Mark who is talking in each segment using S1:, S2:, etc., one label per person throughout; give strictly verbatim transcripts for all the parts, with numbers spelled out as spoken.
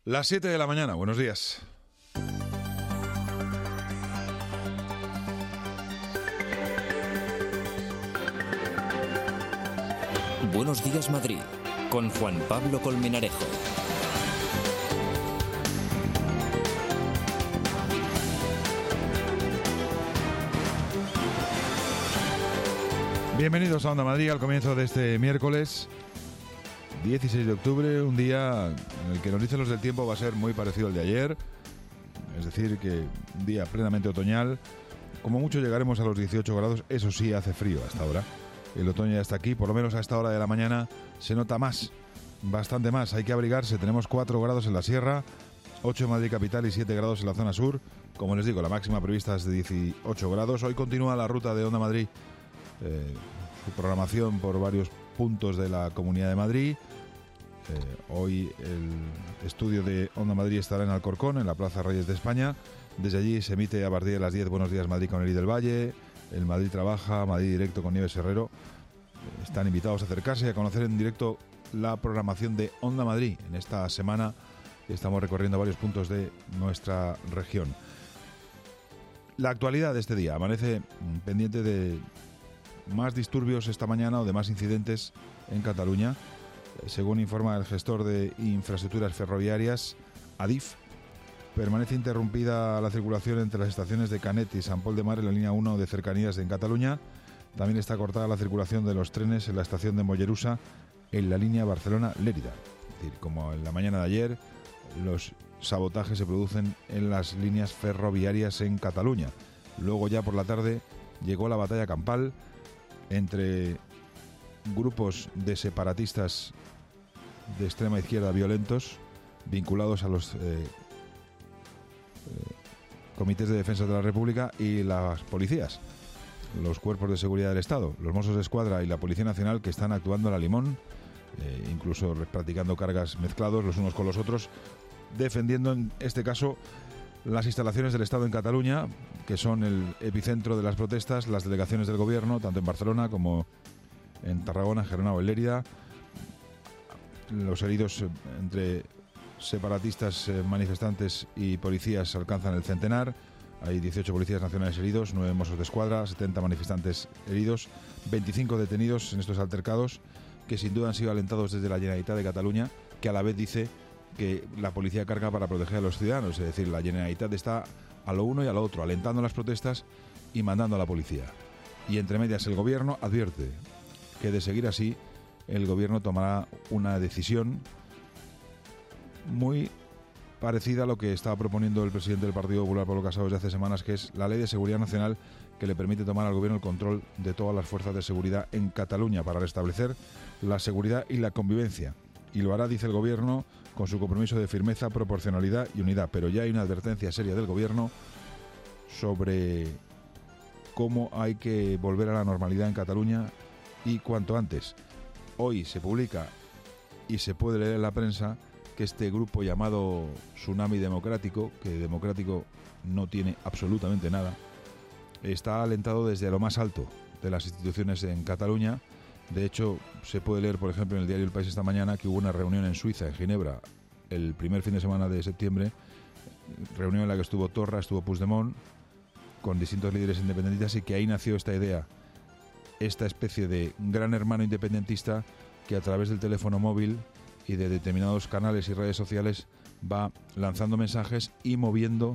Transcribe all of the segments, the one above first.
S1: Las siete de la mañana, buenos días.
S2: Buenos días, Madrid, con Juan Pablo Colmenarejo.
S1: Bienvenidos a Onda Madrid al comienzo de este miércoles dieciséis de octubre, un día en el que nos dicen los del tiempo va a ser muy parecido al de ayer, es decir, que un día plenamente otoñal. Como mucho llegaremos a los dieciocho grados, eso sí, hace frío hasta ahora. El otoño ya está aquí, por lo menos a esta hora de la mañana se nota más, bastante más. Hay que abrigarse, tenemos cuatro grados en la sierra, ocho en Madrid capital y siete grados en la zona sur. Como les digo, la máxima prevista es de dieciocho grados. Hoy continúa la ruta de Onda Madrid, eh, su programación por varios puntos de la Comunidad de Madrid. Eh, hoy el estudio de Onda Madrid estará en Alcorcón, en la Plaza Reyes de España. Desde allí se emite a partir de las diez Buenos Días Madrid con Eli del Valle, el Madrid Trabaja, Madrid Directo con Nieves Herrero. Eh, están invitados a acercarse y a conocer en directo la programación de Onda Madrid. En esta semana estamos recorriendo varios puntos de nuestra región. La actualidad de este día amanece pendiente de más disturbios esta mañana o de más incidentes en Cataluña. Según informa el gestor de infraestructuras ferroviarias, Adif, permanece interrumpida la circulación entre las estaciones de Canet y Sant Pol de Mar en la línea uno de cercanías en Cataluña. También está cortada la circulación de los trenes en la estación de Mollerusa en la línea Barcelona-Lérida. Es decir, como en la mañana de ayer, los sabotajes se producen en las líneas ferroviarias en Cataluña. Luego ya por la tarde llegó la batalla campal entre grupos de separatistas de extrema izquierda violentos vinculados a los eh, eh, comités de defensa de la República y las policías, los cuerpos de seguridad del Estado, los Mossos de Escuadra y la Policía Nacional, que están actuando a la limón, eh, incluso practicando cargas mezclados los unos con los otros, defendiendo en este caso las instalaciones del Estado en Cataluña, que son el epicentro de las protestas, las delegaciones del gobierno, tanto en Barcelona como en Tarragona, Gerona o en Lérida. Los heridos entre separatistas, manifestantes y policías alcanzan el centenar. Hay dieciocho policías nacionales heridos, nueve Mossos de Escuadra, setenta manifestantes heridos, veinticinco detenidos en estos altercados, que sin duda han sido alentados desde la Generalitat de Cataluña, que a la vez dice que la policía carga para proteger a los ciudadanos. Es decir, la Generalitat está a lo uno y a lo otro, alentando las protestas y mandando a la policía. Y entre medias el gobierno advierte que de seguir así, el gobierno tomará una decisión muy parecida a lo que estaba proponiendo el presidente del Partido Popular, Pablo Casado, desde hace semanas, que es la Ley de Seguridad Nacional, que le permite tomar al gobierno el control de todas las fuerzas de seguridad en Cataluña para restablecer la seguridad y la convivencia. Y lo hará, dice el gobierno, con su compromiso de firmeza, proporcionalidad y unidad. Pero ya hay una advertencia seria del gobierno sobre cómo hay que volver a la normalidad en Cataluña y cuanto antes. Hoy se publica y se puede leer en la prensa que este grupo llamado Tsunami Democrático, que democrático no tiene absolutamente nada, está alentado desde lo más alto de las instituciones en Cataluña. De hecho, se puede leer, por ejemplo, en el diario El País esta mañana que hubo una reunión en Suiza, en Ginebra, el primer fin de semana de septiembre, reunión en la que estuvo Torra, estuvo Puigdemont, con distintos líderes independentistas, y que ahí nació esta idea, esta especie de gran hermano independentista que a través del teléfono móvil y de determinados canales y redes sociales va lanzando mensajes y moviendo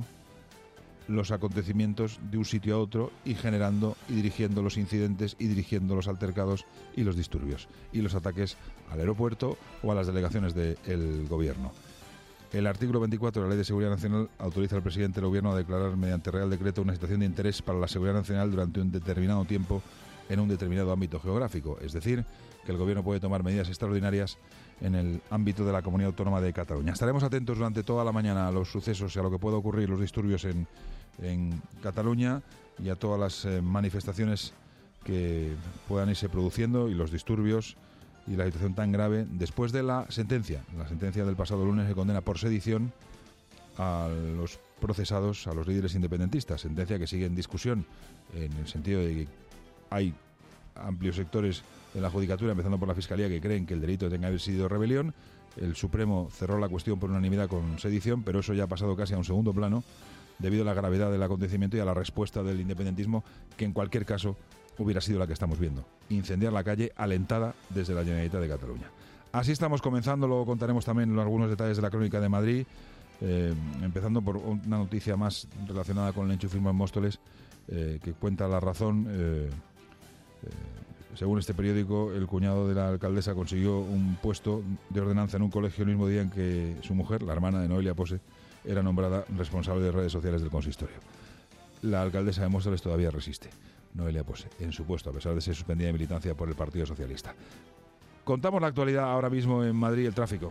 S1: los acontecimientos de un sitio a otro y generando y dirigiendo los incidentes y dirigiendo los altercados y los disturbios y los ataques al aeropuerto o a las delegaciones del gobierno. El artículo veinticuatro de la Ley de Seguridad Nacional autoriza al presidente del gobierno a declarar mediante Real Decreto una situación de interés para la seguridad nacional durante un determinado tiempo en un determinado ámbito geográfico, es decir, que el gobierno puede tomar medidas extraordinarias en el ámbito de la Comunidad Autónoma de Cataluña. Estaremos atentos durante toda la mañana a los sucesos y a lo que pueda ocurrir, los disturbios en, en Cataluña y a todas las eh, manifestaciones que puedan irse produciendo y los disturbios y la situación tan grave después de la sentencia, la sentencia del pasado lunes que condena por sedición a los procesados, a los líderes independentistas, sentencia que sigue en discusión en el sentido de que hay amplios sectores de la judicatura, empezando por la Fiscalía, que creen que el delito tenga que haber sido rebelión, El Supremo cerró la cuestión por unanimidad con sedición, pero eso ya ha pasado casi a un segundo plano debido a la gravedad del acontecimiento y a la respuesta del independentismo, que en cualquier caso hubiera sido la que estamos viendo: incendiar la calle alentada desde la Generalitat de Cataluña. Así estamos comenzando, luego contaremos también algunos detalles de la crónica de Madrid, eh, empezando por una noticia más relacionada con el enchufismo en Móstoles, eh, que cuenta La Razón. Eh, eh, según este periódico, el cuñado de la alcaldesa consiguió un puesto de ordenanza en un colegio el mismo día en que su mujer, la hermana de Noelia Pose, era nombrada responsable de redes sociales del consistorio. La alcaldesa de Móstoles todavía resiste, Noelia Pose, en su puesto, a pesar de ser suspendida de militancia por el Partido Socialista. Contamos la actualidad ahora mismo en Madrid, el tráfico.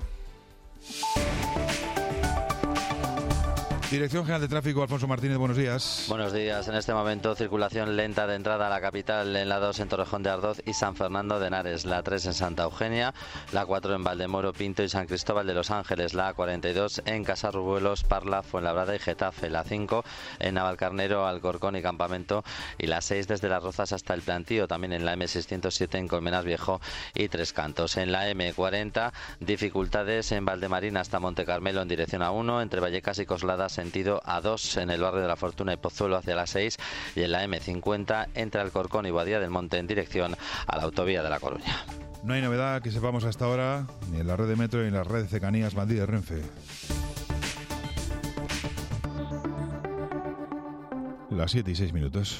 S1: Dirección General de Tráfico, Alfonso Martínez, buenos días.
S3: Buenos días. En este momento, circulación lenta de entrada a la capital en la dos en Torrejón de Ardoz y San Fernando de Henares, la tres en Santa Eugenia, la cuatro en Valdemoro, Pinto y San Cristóbal de los Ángeles, la cuarenta y dos en Casarrubuelos, Parla, Fuenlabrada y Getafe, la cinco en Navalcarnero, Alcorcón y Campamento y la seis desde Las Rozas hasta el Plantío, también en la eme seiscientos siete en Colmenar Viejo y Tres Cantos. En la eme cuarenta, dificultades en Valdemarina hasta Montecarmelo en dirección a uno, entre Vallecas y Coslada sentido a dos en el barrio de la Fortuna y Pozuelo hacia la seis, y en la eme cincuenta entre Alcorcón y Boadilla del Monte en dirección a la autovía de La Coruña.
S1: No hay novedad que sepamos hasta ahora, ni en la red de metro ni en la red de cercanías Madrid de Renfe. Las siete y seis minutos.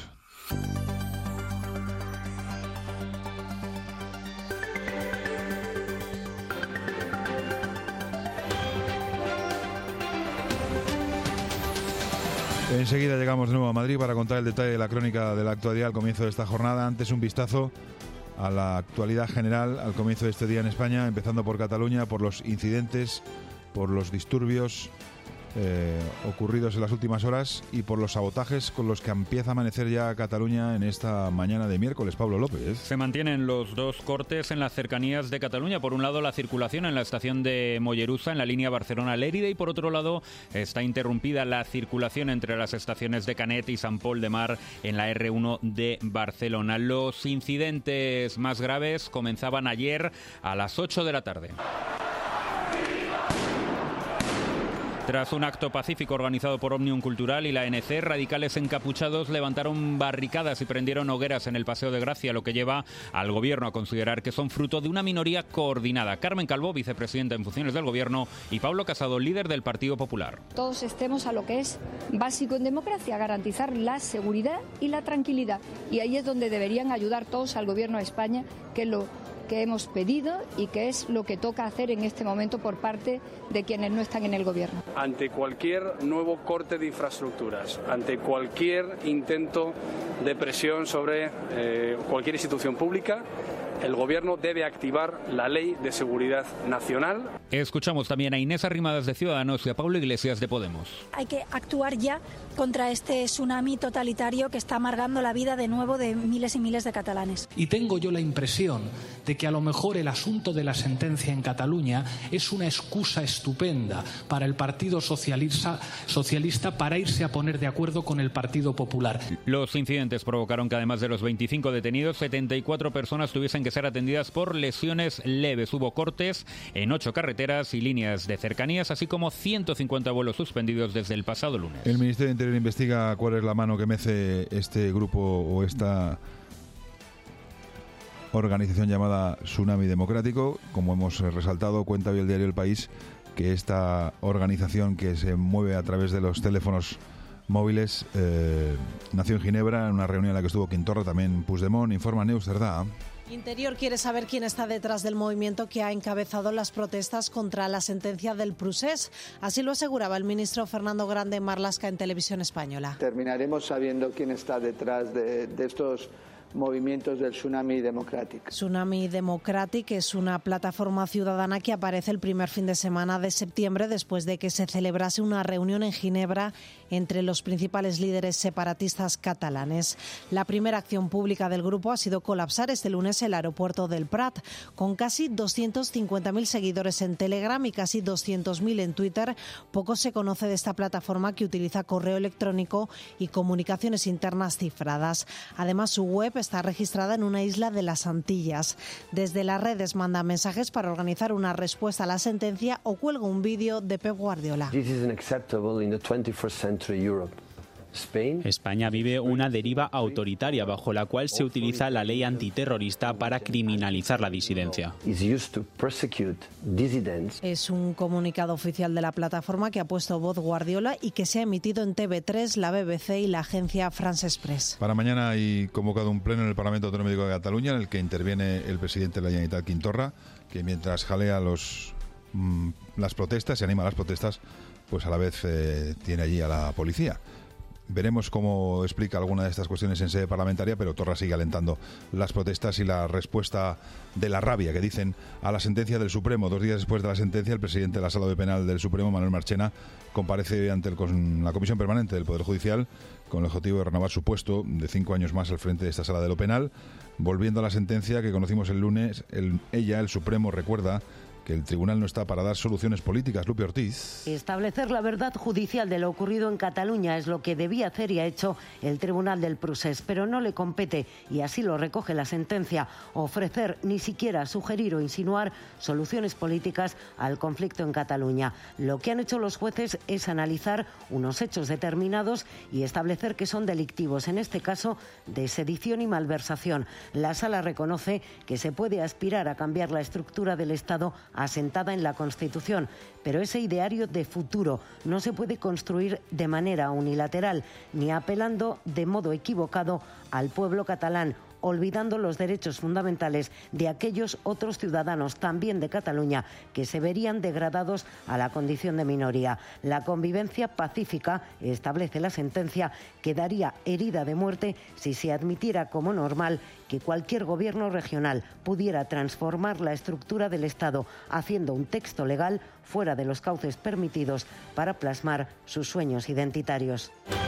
S1: Enseguida llegamos de nuevo a Madrid para contar el detalle de la crónica de la actualidad al comienzo de esta jornada. Antes, un vistazo a la actualidad general al comienzo de este día en España, empezando por Cataluña, por los incidentes, por los disturbios eh, ocurridos en las últimas horas y por los sabotajes con los que empieza a amanecer ya Cataluña en esta mañana de miércoles. Pablo López.
S4: Se mantienen los dos cortes en las cercanías de Cataluña. Por un lado, la circulación en la estación de Mollerusa, en la línea Barcelona-Lérida, y por otro lado, está interrumpida la circulación entre las estaciones de Canet y Sant Pol de Mar en la erre uno de Barcelona. Los incidentes más graves comenzaban ayer a las ocho de la tarde. Tras un acto pacífico organizado por Òmnium Cultural y la a ene ce, radicales encapuchados levantaron barricadas y prendieron hogueras en el Paseo de Gracia, lo que lleva al gobierno a considerar que son fruto de una minoría coordinada. Carmen Calvo, vicepresidenta en funciones del gobierno, y Pablo Casado, líder del Partido Popular.
S5: Todos estemos a lo que es básico en democracia, garantizar la seguridad y la tranquilidad. Y ahí es donde deberían ayudar todos al gobierno de España, que lo que hemos pedido y que es lo que toca hacer en este momento por parte de quienes no están en el gobierno.
S6: Ante cualquier nuevo corte de infraestructuras, ante cualquier intento de presión sobre eh, cualquier institución pública, el gobierno debe activar la Ley de Seguridad Nacional.
S4: Escuchamos también a Inés Arrimadas de Ciudadanos y a Pablo Iglesias de Podemos.
S7: Hay que actuar ya contra este tsunami totalitario que está amargando la vida de nuevo de miles y miles de catalanes.
S8: Y tengo yo la impresión de que a lo mejor el asunto de la sentencia en Cataluña es una excusa estupenda para el Partido Socialista, socialista para irse a poner de acuerdo con el Partido Popular.
S4: Los incidentes provocaron que además de los veinticinco detenidos, setenta y cuatro personas tuviesen que ser atendidas por lesiones leves. Hubo cortes en ocho carreteras y líneas de cercanías, así como ciento cincuenta vuelos suspendidos desde el pasado lunes.
S1: El Ministerio de Interior investiga cuál es la mano que mece este grupo o esta organización llamada Tsunami Democrático. Como hemos resaltado, cuenta hoy el diario El País que esta organización, que se mueve a través de los teléfonos móviles, eh, nació en Ginebra en una reunión en la que estuvo Quintorra, también Puigdemont. Informa Neus Cerdá.
S9: Interior quiere saber quién está detrás del movimiento que ha encabezado las protestas contra la sentencia del Procés. Así lo aseguraba el ministro Fernando Grande Marlaska en Televisión Española.
S10: Terminaremos sabiendo quién está detrás de, de estos movimientos del Tsunami Democratic.
S9: Tsunami Democratic es una plataforma ciudadana que aparece el primer fin de semana de septiembre después de que se celebrase una reunión en Ginebra entre los principales líderes separatistas catalanes. La primera acción pública del grupo ha sido colapsar este lunes el aeropuerto del Prat. Con casi doscientos cincuenta mil seguidores en Telegram y casi doscientos mil en Twitter, poco se conoce de esta plataforma que utiliza correo electrónico y comunicaciones internas cifradas. Además, su web está registrada en una isla de las Antillas. Desde las redes manda mensajes para organizar una respuesta a la sentencia o cuelga un vídeo de Pep Guardiola.
S11: This is unacceptable in the twenty-first century Europe.
S12: España vive una deriva autoritaria bajo la cual se utiliza la ley antiterrorista para criminalizar la disidencia.
S9: Es un comunicado oficial de la plataforma que ha puesto voz Guardiola y que se ha emitido en T V tres, la B B C y la agencia France Press.
S1: Para mañana hay convocado un pleno en el Parlamento Autonómico de Cataluña en el que interviene el presidente de la Generalitat, Quim Torra, que mientras jalea los, mmm, las protestas y anima las protestas, pues a la vez eh, tiene allí a la policía. Veremos cómo explica alguna de estas cuestiones en sede parlamentaria, pero Torra sigue alentando las protestas y la respuesta de la rabia que dicen a la sentencia del Supremo. Dos días después de la sentencia, el presidente de la Sala de Penal del Supremo, Manuel Marchena, comparece ante el, con la Comisión Permanente del Poder Judicial con el objetivo de renovar su puesto de cinco años más al frente de esta Sala de lo Penal. Volviendo a la sentencia que conocimos el lunes, el, ella, el Supremo, recuerda que el tribunal no está para dar soluciones políticas. Lupe Ortiz.
S13: Establecer la verdad judicial de lo ocurrido en Cataluña es lo que debía hacer y ha hecho el Tribunal del Procés, pero no le compete, y así lo recoge la sentencia, ofrecer, ni siquiera sugerir o insinuar soluciones políticas al conflicto en Cataluña. Lo que han hecho los jueces es analizar unos hechos determinados y establecer que son delictivos, en este caso de sedición y malversación. La Sala reconoce que se puede aspirar a cambiar la estructura del Estado asentada en la Constitución, pero ese ideario de futuro no se puede construir de manera unilateral ni apelando de modo equivocado al pueblo catalán, olvidando los derechos fundamentales de aquellos otros ciudadanos, también de Cataluña, que se verían degradados a la condición de minoría. La convivencia pacífica, establece la sentencia, quedaría herida de muerte si se admitiera como normal que cualquier gobierno regional pudiera transformar la estructura del Estado, haciendo un texto legal fuera de los cauces permitidos para plasmar sus sueños identitarios.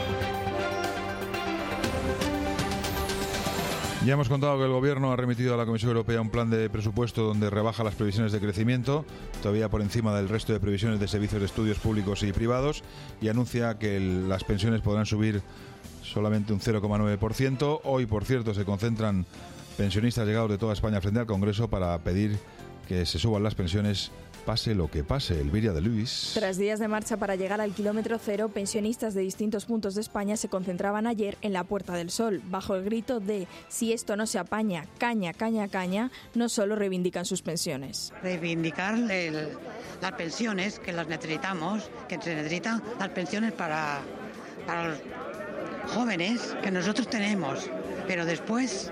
S1: Ya hemos contado que el Gobierno ha remitido a la Comisión Europea un plan de presupuesto donde rebaja las previsiones de crecimiento, todavía por encima del resto de previsiones de servicios de estudios públicos y privados, y anuncia que el, las pensiones podrán subir solamente un cero coma nueve por ciento. Hoy, por cierto, se concentran pensionistas llegados de toda España frente al Congreso para pedir que se suban las pensiones, pase lo que pase. Elvira de Luis.
S14: Tras días de marcha para llegar al kilómetro cero, pensionistas de distintos puntos de España se concentraban ayer en la Puerta del Sol, bajo el grito de "si esto no se apaña, caña, caña, caña", no solo reivindican sus pensiones.
S15: Reivindicar el, las pensiones, que las necesitamos, que se necesitan las pensiones para, para los jóvenes que nosotros tenemos, pero después...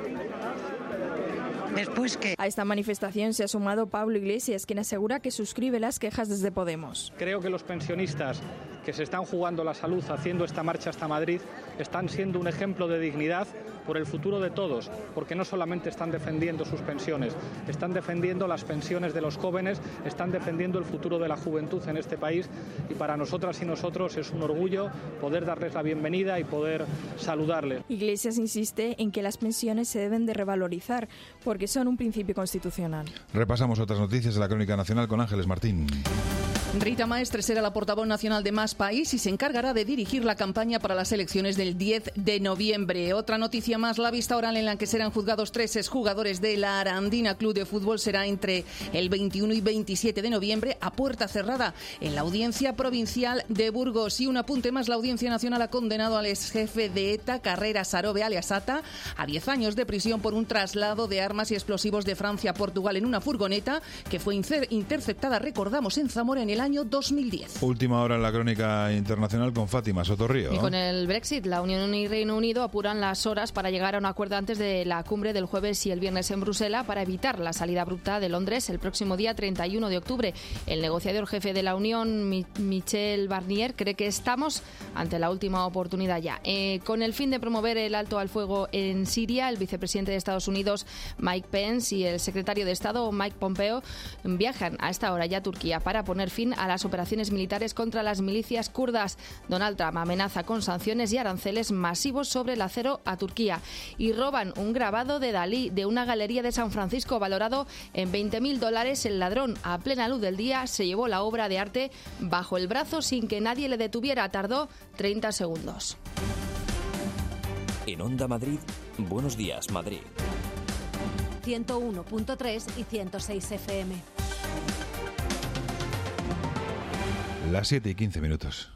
S15: Después que...
S14: A esta manifestación se ha sumado Pablo Iglesias, quien asegura que suscribe las quejas desde Podemos.
S16: Creo que los pensionistas que se están jugando la salud haciendo esta marcha hasta Madrid están siendo un ejemplo de dignidad por el futuro de todos, porque no solamente están defendiendo sus pensiones, están defendiendo las pensiones de los jóvenes, están defendiendo el futuro de la juventud en este país, y para nosotras y nosotros es un orgullo poder darles la bienvenida y poder saludarles.
S14: Iglesias insiste en que las pensiones se deben de revalorizar porque son un principio constitucional.
S1: Repasamos otras noticias de la Crónica Nacional con Ángeles Martín.
S17: Rita Maestre será la portavoz nacional de Más País y se encargará de dirigir la campaña para las elecciones del diez de noviembre. Otra noticia más, la vista oral en la que serán juzgados tres exjugadores de la Arandina Club de Fútbol será entre el veintiuno y veintisiete de noviembre a puerta cerrada en la Audiencia Provincial de Burgos. Y un apunte más, la Audiencia Nacional ha condenado al exjefe de ETA, Carreras Arobe, alias Ata, a diez años de prisión por un traslado de armas y explosivos de Francia a Portugal en una furgoneta que fue interceptada, recordamos, en Zamora en el año dos mil diez.
S1: Última hora en la Crónica Internacional con Fátima Sotorrío.
S18: Y con el Brexit, la Unión y Reino Unido apuran las horas para llegar a un acuerdo antes de la cumbre del jueves y el viernes en Bruselas para evitar la salida abrupta de Londres el próximo día treinta y uno de octubre. El negociador jefe de la Unión, Michel Barnier, cree que estamos ante la última oportunidad ya. Eh, con el fin de promover el alto al fuego en Siria, el vicepresidente de Estados Unidos, Mike Pence, y el secretario de Estado, Mike Pompeo, viajan a esta hora ya a Turquía para poner fin a las operaciones militares contra las milicias kurdas. Donald Trump amenaza con sanciones y aranceles masivos sobre el acero a Turquía. Y roban un grabado de Dalí de una galería de San Francisco valorado en veinte mil dólares. El ladrón, a plena luz del día, se llevó la obra de arte bajo el brazo sin que nadie le detuviera. Tardó treinta segundos.
S2: En Onda Madrid, Buenos Días, Madrid.
S19: ciento uno punto tres y ciento seis F M.
S1: Las siete y quince minutos.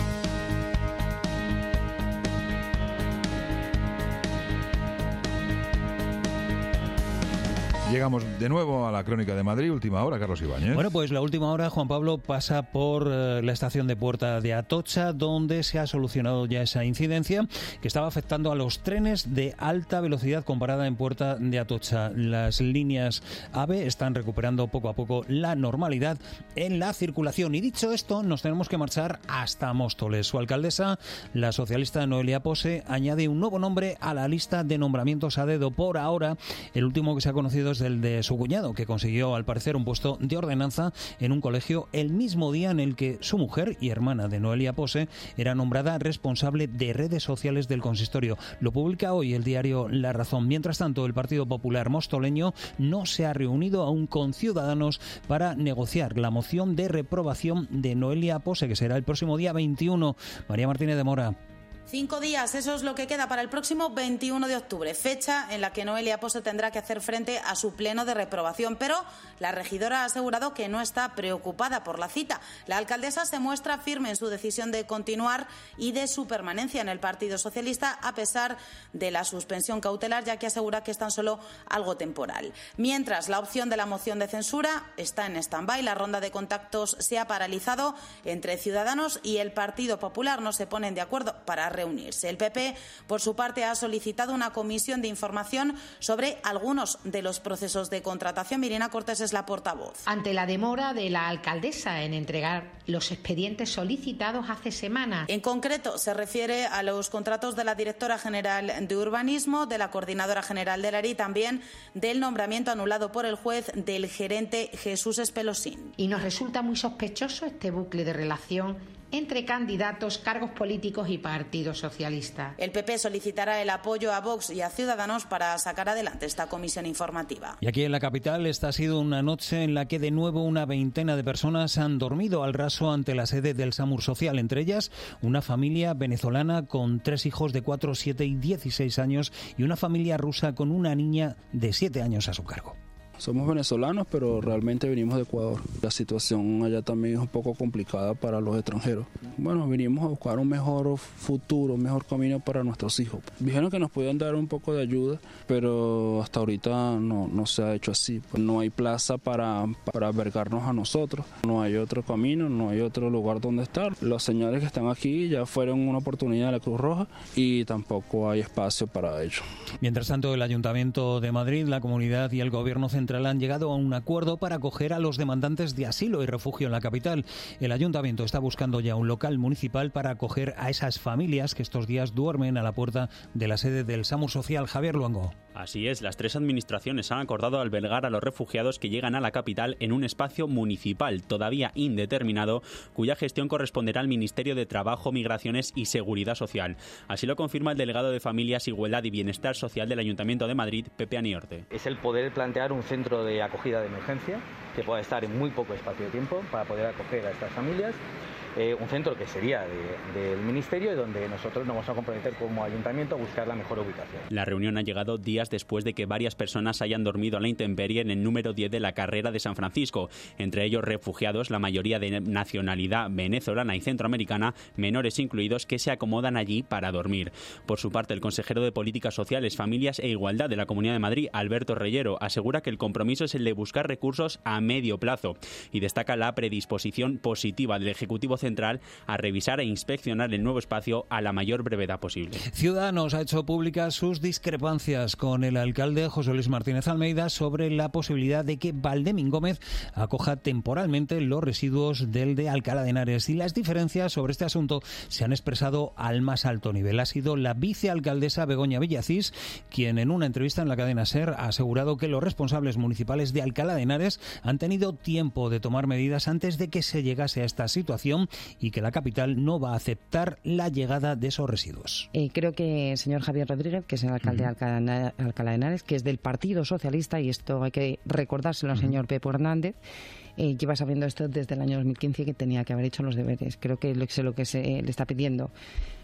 S1: Llegamos de nuevo a la Crónica de Madrid, última hora, Carlos Ibáñez.
S20: Bueno, pues la última hora, Juan Pablo, pasa por eh, la estación de Puerta de Atocha, donde se ha solucionado ya esa incidencia que estaba afectando a los trenes de alta velocidad comparada en Puerta de Atocha. Las líneas AVE están recuperando poco a poco la normalidad en la circulación. Y dicho esto, nos tenemos que marchar hasta Móstoles. Su alcaldesa, la socialista Noelia Pose, añade un nuevo nombre a la lista de nombramientos a dedo. Por ahora, el último que se ha conocido es el de su cuñado, que consiguió al parecer un puesto de ordenanza en un colegio el mismo día en el que su mujer y hermana de Noelia Pose era nombrada responsable de redes sociales del consistorio. Lo publica hoy el diario La Razón. Mientras tanto, el Partido Popular mostoleño no se ha reunido aún con Ciudadanos para negociar la moción de reprobación de Noelia Pose, que será el próximo día veintiuno. María Martínez de Mora.
S21: Cinco días, eso es lo que queda para el próximo veintiuno de octubre, fecha en la que Noelia Pose tendrá que hacer frente a su pleno de reprobación. Pero la regidora ha asegurado que no está preocupada por la cita. La alcaldesa se muestra firme en su decisión de continuar y de su permanencia en el Partido Socialista, a pesar de la suspensión cautelar, ya que asegura que es tan solo algo temporal. Mientras, la opción de la moción de censura está en stand-by. La ronda de contactos se ha paralizado entre Ciudadanos y el Partido Popular. No se ponen de acuerdo para reunirse. El P P, por su parte, ha solicitado una comisión de información sobre algunos de los procesos de contratación. Mirina Cortés es la portavoz.
S22: Ante la demora de la alcaldesa en entregar los expedientes solicitados hace semanas.
S21: En concreto, se refiere a los contratos de la directora general de Urbanismo, de la coordinadora general de la A R I y también del nombramiento anulado por el juez del gerente Jesús Espelosín.
S22: Y nos resulta muy sospechoso este bucle de relación entre candidatos, cargos políticos y Partido Socialista.
S21: El P P solicitará el apoyo a Vox y a Ciudadanos para sacar adelante esta comisión informativa.
S20: Y aquí en la capital, esta ha sido una noche en la que de nuevo una veintena de personas han dormido al raso ante la sede del SAMUR Social, entre ellas una familia venezolana con tres hijos de cuatro, siete y dieciséis años y una familia rusa con una niña de siete años a su cargo.
S23: Somos venezolanos, pero realmente venimos de Ecuador. La situación allá también es un poco complicada para los extranjeros. Bueno, vinimos a buscar un mejor futuro, un mejor camino para nuestros hijos. Dijeron que nos podían dar un poco de ayuda, pero hasta ahorita no, no se ha hecho así. No hay plaza para, para albergarnos a nosotros. No hay otro camino, no hay otro lugar donde estar. Los señores que están aquí ya fueron una oportunidad de la Cruz Roja y tampoco hay espacio para ello.
S20: Mientras tanto, el Ayuntamiento de Madrid, la Comunidad y el Gobierno Central han llegado a un acuerdo para acoger a los demandantes de asilo y refugio en la capital. El Ayuntamiento está buscando ya un local municipal para acoger a esas familias que estos días duermen a la puerta de la sede del SAMUR Social. Javier Luango.
S12: Así es, las tres administraciones han acordado albergar a los refugiados que llegan a la capital en un espacio municipal todavía indeterminado, cuya gestión corresponderá al Ministerio de Trabajo, Migraciones y Seguridad Social. Así lo confirma el delegado de Familias, Igualdad y Bienestar Social del Ayuntamiento de Madrid, Pepe Aniorte.
S24: Es el poder plantear un centro de acogida de emergencia que pueda estar en muy poco espacio de tiempo para poder acoger a estas familias. Eh, un centro que sería de, del Ministerio y donde nosotros nos vamos a comprometer como Ayuntamiento a buscar la mejor ubicación.
S12: La reunión ha llegado días después de que varias personas hayan dormido a la intemperie en el número diez de la carrera de San Francisco, entre ellos refugiados, la mayoría de nacionalidad venezolana y centroamericana, menores incluidos, que se acomodan allí para dormir. Por su parte, el consejero de Políticas Sociales, Familias e Igualdad de la Comunidad de Madrid, Alberto Reyero, asegura que el compromiso es el de buscar recursos a medio plazo y destaca la predisposición positiva del Ejecutivo Central a revisar e inspeccionar el nuevo espacio a la mayor brevedad posible.
S20: Ciudadanos ha hecho públicas sus discrepancias con el alcalde José Luis Martínez Almeida sobre la posibilidad de que Valdemín Gómez acoja temporalmente los residuos del de Alcalá de Henares, y las diferencias sobre este asunto se han expresado al más alto nivel. Ha sido la vicealcaldesa Begoña Villacís quien en una entrevista en la cadena SER ha asegurado que los responsables municipales de Alcalá de Henares han tenido tiempo de tomar medidas antes de que se llegase a esta situación y que la capital no va a aceptar la llegada de esos residuos.
S25: Eh, creo que el señor Javier Rodríguez, que es el alcalde uh-huh. de Alcalá de Henares, que es del Partido Socialista, y esto hay que recordárselo al uh-huh. señor Pepe Hernández, eh, lleva sabiendo esto desde el año dos mil quince, que tenía que haber hecho los deberes. Creo que es lo que se le está pidiendo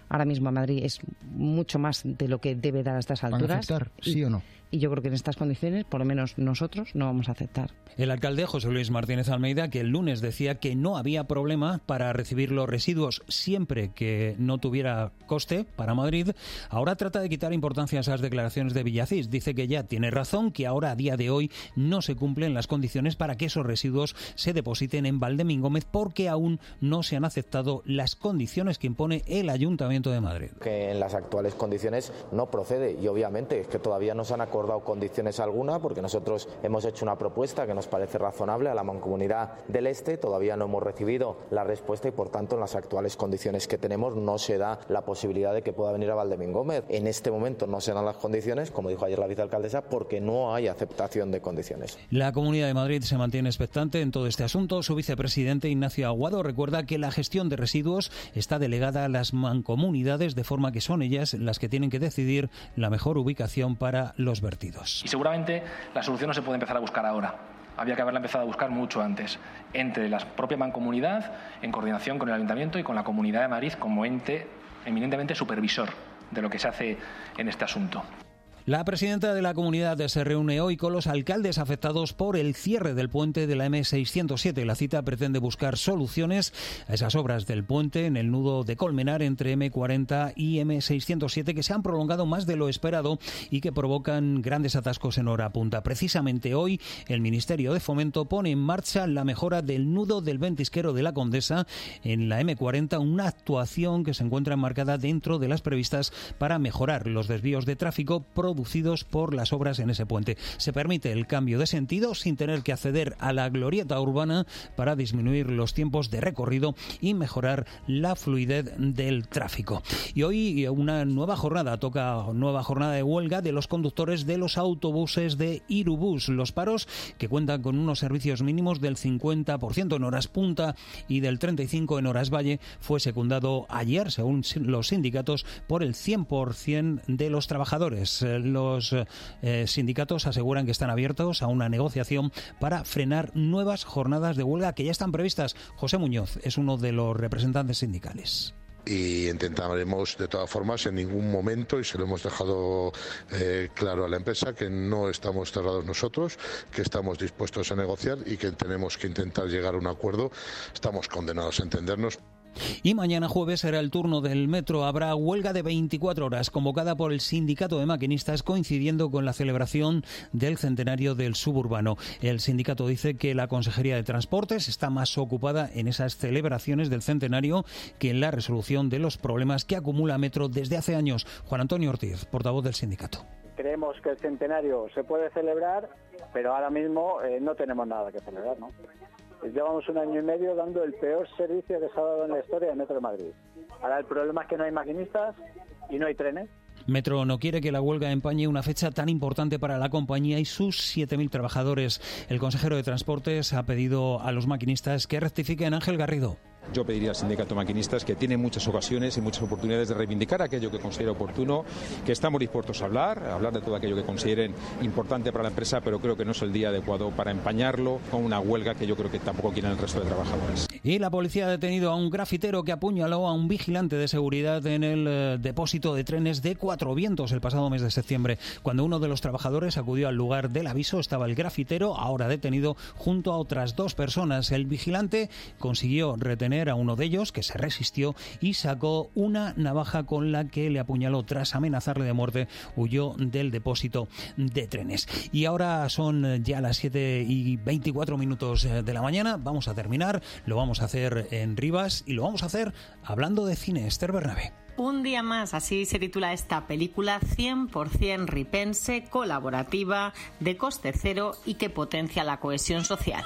S25: ahora mismo a Madrid es mucho más de lo que debe dar a estas alturas.
S3: ¿Van a aceptar, sí o no?
S25: Y yo creo que en estas condiciones, por lo menos nosotros, no vamos a aceptar.
S20: El alcalde José Luis Martínez Almeida, que el lunes decía que no había problema para recibir los residuos siempre que no tuviera coste para Madrid, ahora trata de quitar importancia a esas declaraciones de Villacís. Dice que ya tiene razón, que ahora a día de hoy no se cumplen las condiciones para que esos residuos se depositen en Valdemín Gómez porque aún no se han aceptado las condiciones que impone el Ayuntamiento de Madrid.
S5: Que en las actuales condiciones no procede y obviamente es que todavía no se han acordado condiciones alguna porque nosotros hemos hecho una propuesta que nos parece razonable a la Mancomunidad del Este, todavía no hemos recibido la respuesta y por tanto en las actuales condiciones que tenemos no se da la posibilidad de que pueda venir a Valdemín Gómez. En este momento no se dan las condiciones, como dijo ayer la vicealcaldesa, porque no hay aceptación de condiciones.
S20: La Comunidad de Madrid se mantiene expectante en todo este asunto. Su vicepresidente Ignacio Aguado recuerda que la gestión de residuos está delegada a las mancomunidades, de forma que son ellas las que tienen que decidir la mejor ubicación para los vertidos.
S6: Y seguramente la solución no se puede empezar a buscar ahora. Había que haberla empezado a buscar mucho antes, entre la propia mancomunidad, en coordinación con el Ayuntamiento y con la Comunidad de Madrid como ente eminentemente supervisor de lo que se hace en este asunto.
S20: La presidenta de la comunidad se reúne hoy con los alcaldes afectados por el cierre del puente de la eme seiscientos siete. La cita pretende buscar soluciones a esas obras del puente en el nudo de Colmenar entre eme cuarenta y eme seiscientos siete que se han prolongado más de lo esperado y que provocan grandes atascos en hora punta. Precisamente hoy el Ministerio de Fomento pone en marcha la mejora del nudo del Ventisquero de la Condesa en la eme cuarenta, una actuación que se encuentra enmarcada dentro de las previstas para mejorar los desvíos de tráfico producidos por las obras en ese puente. Se permite el cambio de sentido sin tener que acceder a la glorieta urbana para disminuir los tiempos de recorrido y mejorar la fluidez del tráfico. Y hoy una nueva jornada, toca nueva jornada de huelga de los conductores de los autobuses de Irubús. Los paros, que cuentan con unos servicios mínimos del cincuenta por ciento en horas punta y del treinta y cinco por ciento en horas valle, fue secundado ayer, según los sindicatos, por el cien por ciento de los trabajadores. Los eh, sindicatos aseguran que están abiertos a una negociación para frenar nuevas jornadas de huelga que ya están previstas. José Muñoz es uno de los representantes sindicales.
S7: Y intentaremos de todas formas en ningún momento, y se lo hemos dejado eh, claro a la empresa, que no estamos cerrados nosotros, que estamos dispuestos a negociar y que tenemos que intentar llegar a un acuerdo. Estamos condenados a entendernos.
S20: Y mañana jueves será el turno del metro. Habrá huelga de veinticuatro horas convocada por el sindicato de maquinistas coincidiendo con la celebración del centenario del suburbano. El sindicato dice que la Consejería de Transportes está más ocupada en esas celebraciones del centenario que en la resolución de los problemas que acumula Metro desde hace años. Juan Antonio Ortiz, portavoz del sindicato.
S8: Creemos que el centenario se puede celebrar, pero ahora mismo eh, no tenemos nada que celebrar, ¿no? Llevamos un año y medio dando el peor servicio que se ha dado en la historia de Metro de Madrid. Ahora el problema es que no hay maquinistas y no hay trenes.
S20: Metro no quiere que la huelga empañe una fecha tan importante para la compañía y sus siete mil trabajadores. El consejero de Transportes ha pedido a los maquinistas que rectifiquen. Ángel Garrido.
S26: Yo pediría al sindicato maquinistas, que tiene muchas ocasiones y muchas oportunidades de reivindicar aquello que considere oportuno, que estamos dispuestos a hablar, a hablar de todo aquello que consideren importante para la empresa, pero creo que no es el día adecuado para empañarlo con una huelga que yo creo que tampoco quieren el resto de trabajadores.
S20: Y la policía ha detenido a un grafitero que apuñaló a un vigilante de seguridad en el eh, depósito de trenes de Cuatro Vientos el pasado mes de septiembre. Cuando uno de los trabajadores acudió al lugar del aviso, estaba el grafitero, ahora detenido, junto a otras dos personas. El vigilante consiguió retener a uno de ellos, que se resistió y sacó una navaja con la que le apuñaló. Tras amenazarle de muerte, huyó del depósito de trenes. Y ahora son ya las siete y veinticuatro minutos de la mañana. Vamos a terminar, lo vamos a hacer en Rivas y lo vamos a hacer hablando de cine. Esther Bernabé.
S27: Un día más, así se titula esta película cien por ciento ripense, colaborativa, de coste cero y que potencia la cohesión social.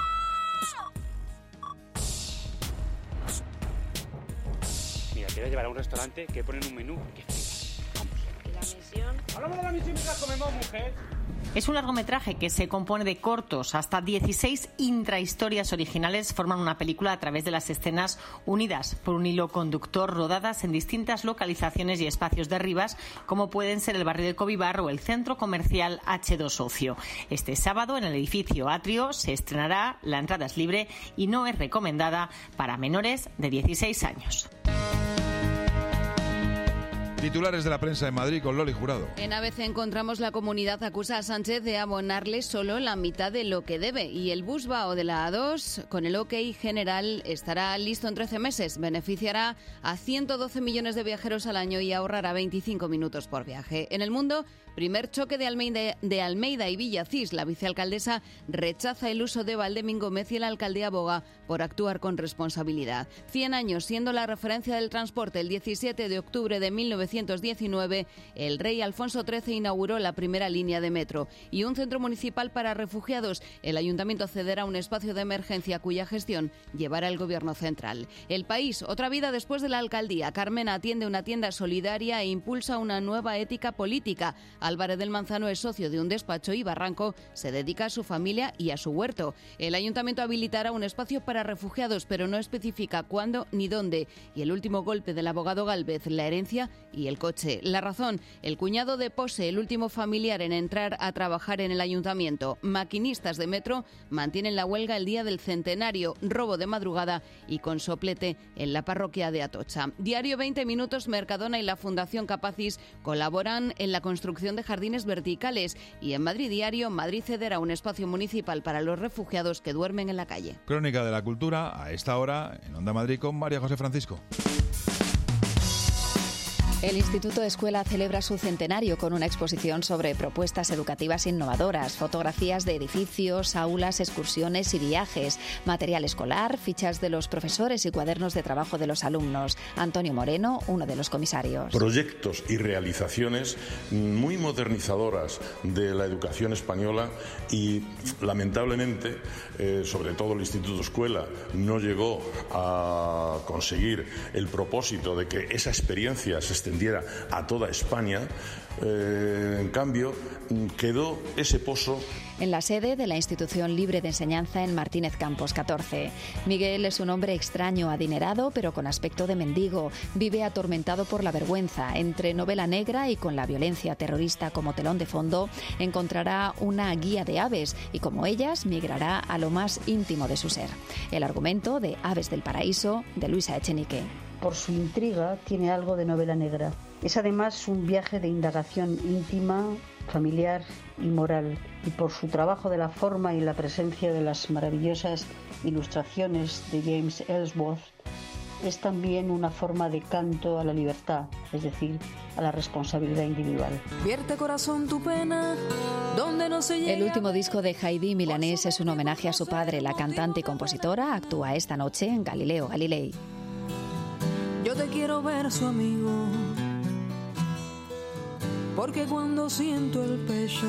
S28: Quiero llevar a un restaurante que ponen un menú que flipas. Vamos.
S27: ¿Y la misión?
S28: Hablamos de la misión mientras comemos, mujer.
S27: Es un largometraje que se compone de cortos. Hasta dieciséis intrahistorias originales forman una película a través de las escenas unidas por un hilo conductor, rodadas en distintas localizaciones y espacios de Rivas, como pueden ser el barrio de Covivar o el centro comercial hache dos Ocio. Este sábado en el edificio Atrio se estrenará, la entrada es libre y no es recomendada para menores de dieciséis años.
S1: Titulares de la prensa en Madrid con Loli Jurado.
S3: En A B C encontramos: la comunidad acusa a Sánchez de abonarle solo la mitad de lo que debe. Y el Busbao de la A dos, con el OK general, estará listo en trece meses. Beneficiará a ciento doce millones de viajeros al año y ahorrará veinticinco minutos por viaje. En El Mundo, primer choque de Almeida, de Almeida y Villacís. La vicealcaldesa rechaza el uso de Valdemín Gómez y el alcalde aboga por actuar con responsabilidad. Cien años siendo la referencia del transporte. El diecisiete de octubre de mil novecientos diecinueve, el rey Alfonso trece inauguró la primera línea de metro. Y un centro municipal para refugiados. El ayuntamiento cederá un espacio de emergencia cuya gestión llevará el gobierno central. El País, otra vida después de la alcaldía. Carmena atiende una tienda solidaria e impulsa una nueva ética política. Álvarez del Manzano es socio de un despacho y Barranco se dedica a su familia y a su huerto. El ayuntamiento habilitará un espacio para refugiados, pero no especifica cuándo ni dónde. Y el último golpe del abogado Gálvez, la herencia y el coche. La Razón, el cuñado de Pose, el último familiar en entrar a trabajar en el ayuntamiento. Maquinistas de metro mantienen la huelga el día del centenario. Robo de madrugada y con soplete en la parroquia de Atocha. Diario veinte minutos, Mercadona y la Fundación Capacis colaboran en la construcción de jardines verticales. Y en Madrid Diario, Madrid cederá un espacio municipal para los refugiados que duermen en la calle.
S1: Crónica de la Cultura a esta hora en Onda Madrid con María José Francisco.
S4: El Instituto Escuela celebra su centenario con una exposición sobre propuestas educativas innovadoras, fotografías de edificios, aulas, excursiones y viajes, material escolar, fichas de los profesores y cuadernos de trabajo de los alumnos. Antonio Moreno, uno de los comisarios.
S9: Proyectos y realizaciones muy modernizadoras de la educación española y, lamentablemente, eh, sobre todo el Instituto Escuela no llegó a conseguir el propósito de que esa experiencia se extendiera a toda España. Eh, en cambio, quedó ese pozo
S4: en la sede de la Institución Libre de Enseñanza en Martínez Campos catorce. Miguel es un hombre extraño, adinerado, pero con aspecto de mendigo. Vive atormentado por la vergüenza. Entre novela negra y con la violencia terrorista como telón de fondo, encontrará una guía de aves y, como ellas, migrará a lo más íntimo de su ser. El argumento de Aves del Paraíso, de Luisa Echenique.
S10: Por su intriga, tiene algo de novela negra. Es además un viaje de indagación íntima, familiar y moral. Y por su trabajo de la forma y la presencia de las maravillosas ilustraciones de James Ellsworth, es también una forma de canto a la libertad, es decir, a la responsabilidad individual.
S4: Vierte corazón tu pena, donde no se llega. El último disco de Heidi Milanés es un homenaje a su padre. La cantante y compositora actúa esta noche en Galileo Galilei.
S11: Yo te quiero ver su amigo, porque cuando siento el pecho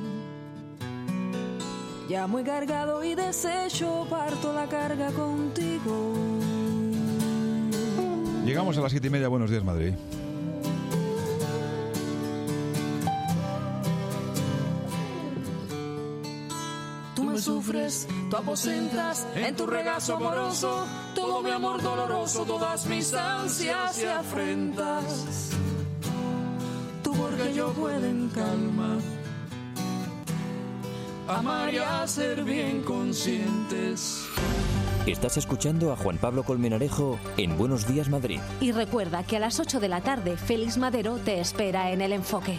S11: ya muy cargado y deshecho, parto la carga contigo.
S1: Llegamos a las siete y media. Buenos días, Madrid.
S11: Tú me sufres, tú aposentas en tu regazo amoroso todo mi amor doloroso, todas mis ansias y afrentas. Tú porque yo puedo en calma amar y hacer bien conscientes.
S2: Estás escuchando a Juan Pablo Colmenarejo en Buenos Días, Madrid.
S19: Y recuerda que a las ocho de la tarde Félix Madero te espera en El Enfoque.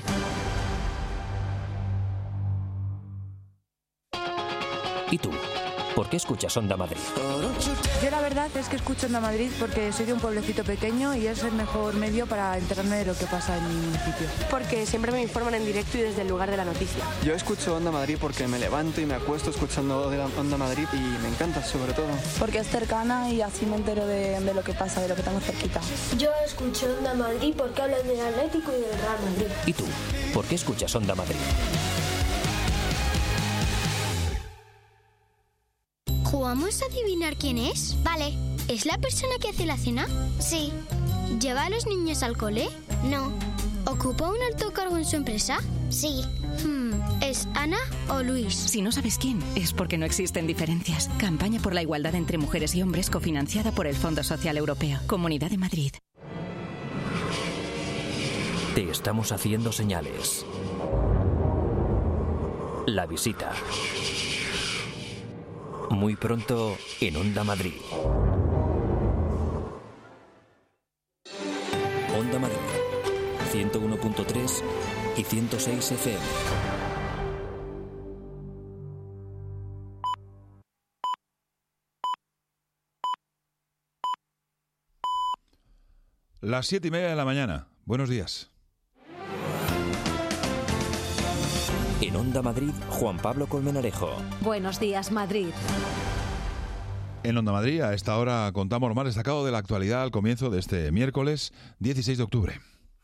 S2: ¿Y tú? ¿Por qué escuchas Onda Madrid?
S13: Yo la verdad es que escucho Onda Madrid porque soy de un pueblecito pequeño y es el mejor medio para enterarme de lo que pasa en mi municipio.
S15: Porque siempre me informan en directo y desde el lugar de la noticia.
S16: Yo escucho Onda Madrid porque me levanto y me acuesto escuchando Onda Madrid y me encanta, sobre todo.
S13: Porque es cercana y así me entero de, de lo que pasa, de lo que tengo cerquita.
S29: Yo escucho Onda Madrid porque hablan del Atlético y del Real Madrid.
S2: ¿Y tú? ¿Por qué escuchas Onda Madrid?
S30: ¿Jugamos a adivinar quién es?
S29: Vale.
S30: ¿Es la persona que hace la cena?
S29: Sí.
S30: ¿Lleva a los niños al cole?
S29: No.
S30: ¿Ocupa un alto cargo en su empresa?
S29: Sí.
S30: Hmm. ¿Es Ana o Luis?
S31: Si no sabes quién, es porque no existen diferencias. Campaña por la igualdad entre mujeres y hombres cofinanciada por el Fondo Social Europeo. Comunidad de Madrid.
S2: Te estamos haciendo señales. La visita. Muy pronto en Onda Madrid. Onda Madrid. ciento uno punto tres y ciento seis F M.
S1: Las siete y media de la mañana. Buenos días.
S2: En Onda Madrid, Juan Pablo Colmenarejo.
S19: Buenos días, Madrid.
S1: En Onda Madrid, a esta hora contamos lo más destacado de la actualidad al comienzo de este miércoles dieciséis de octubre.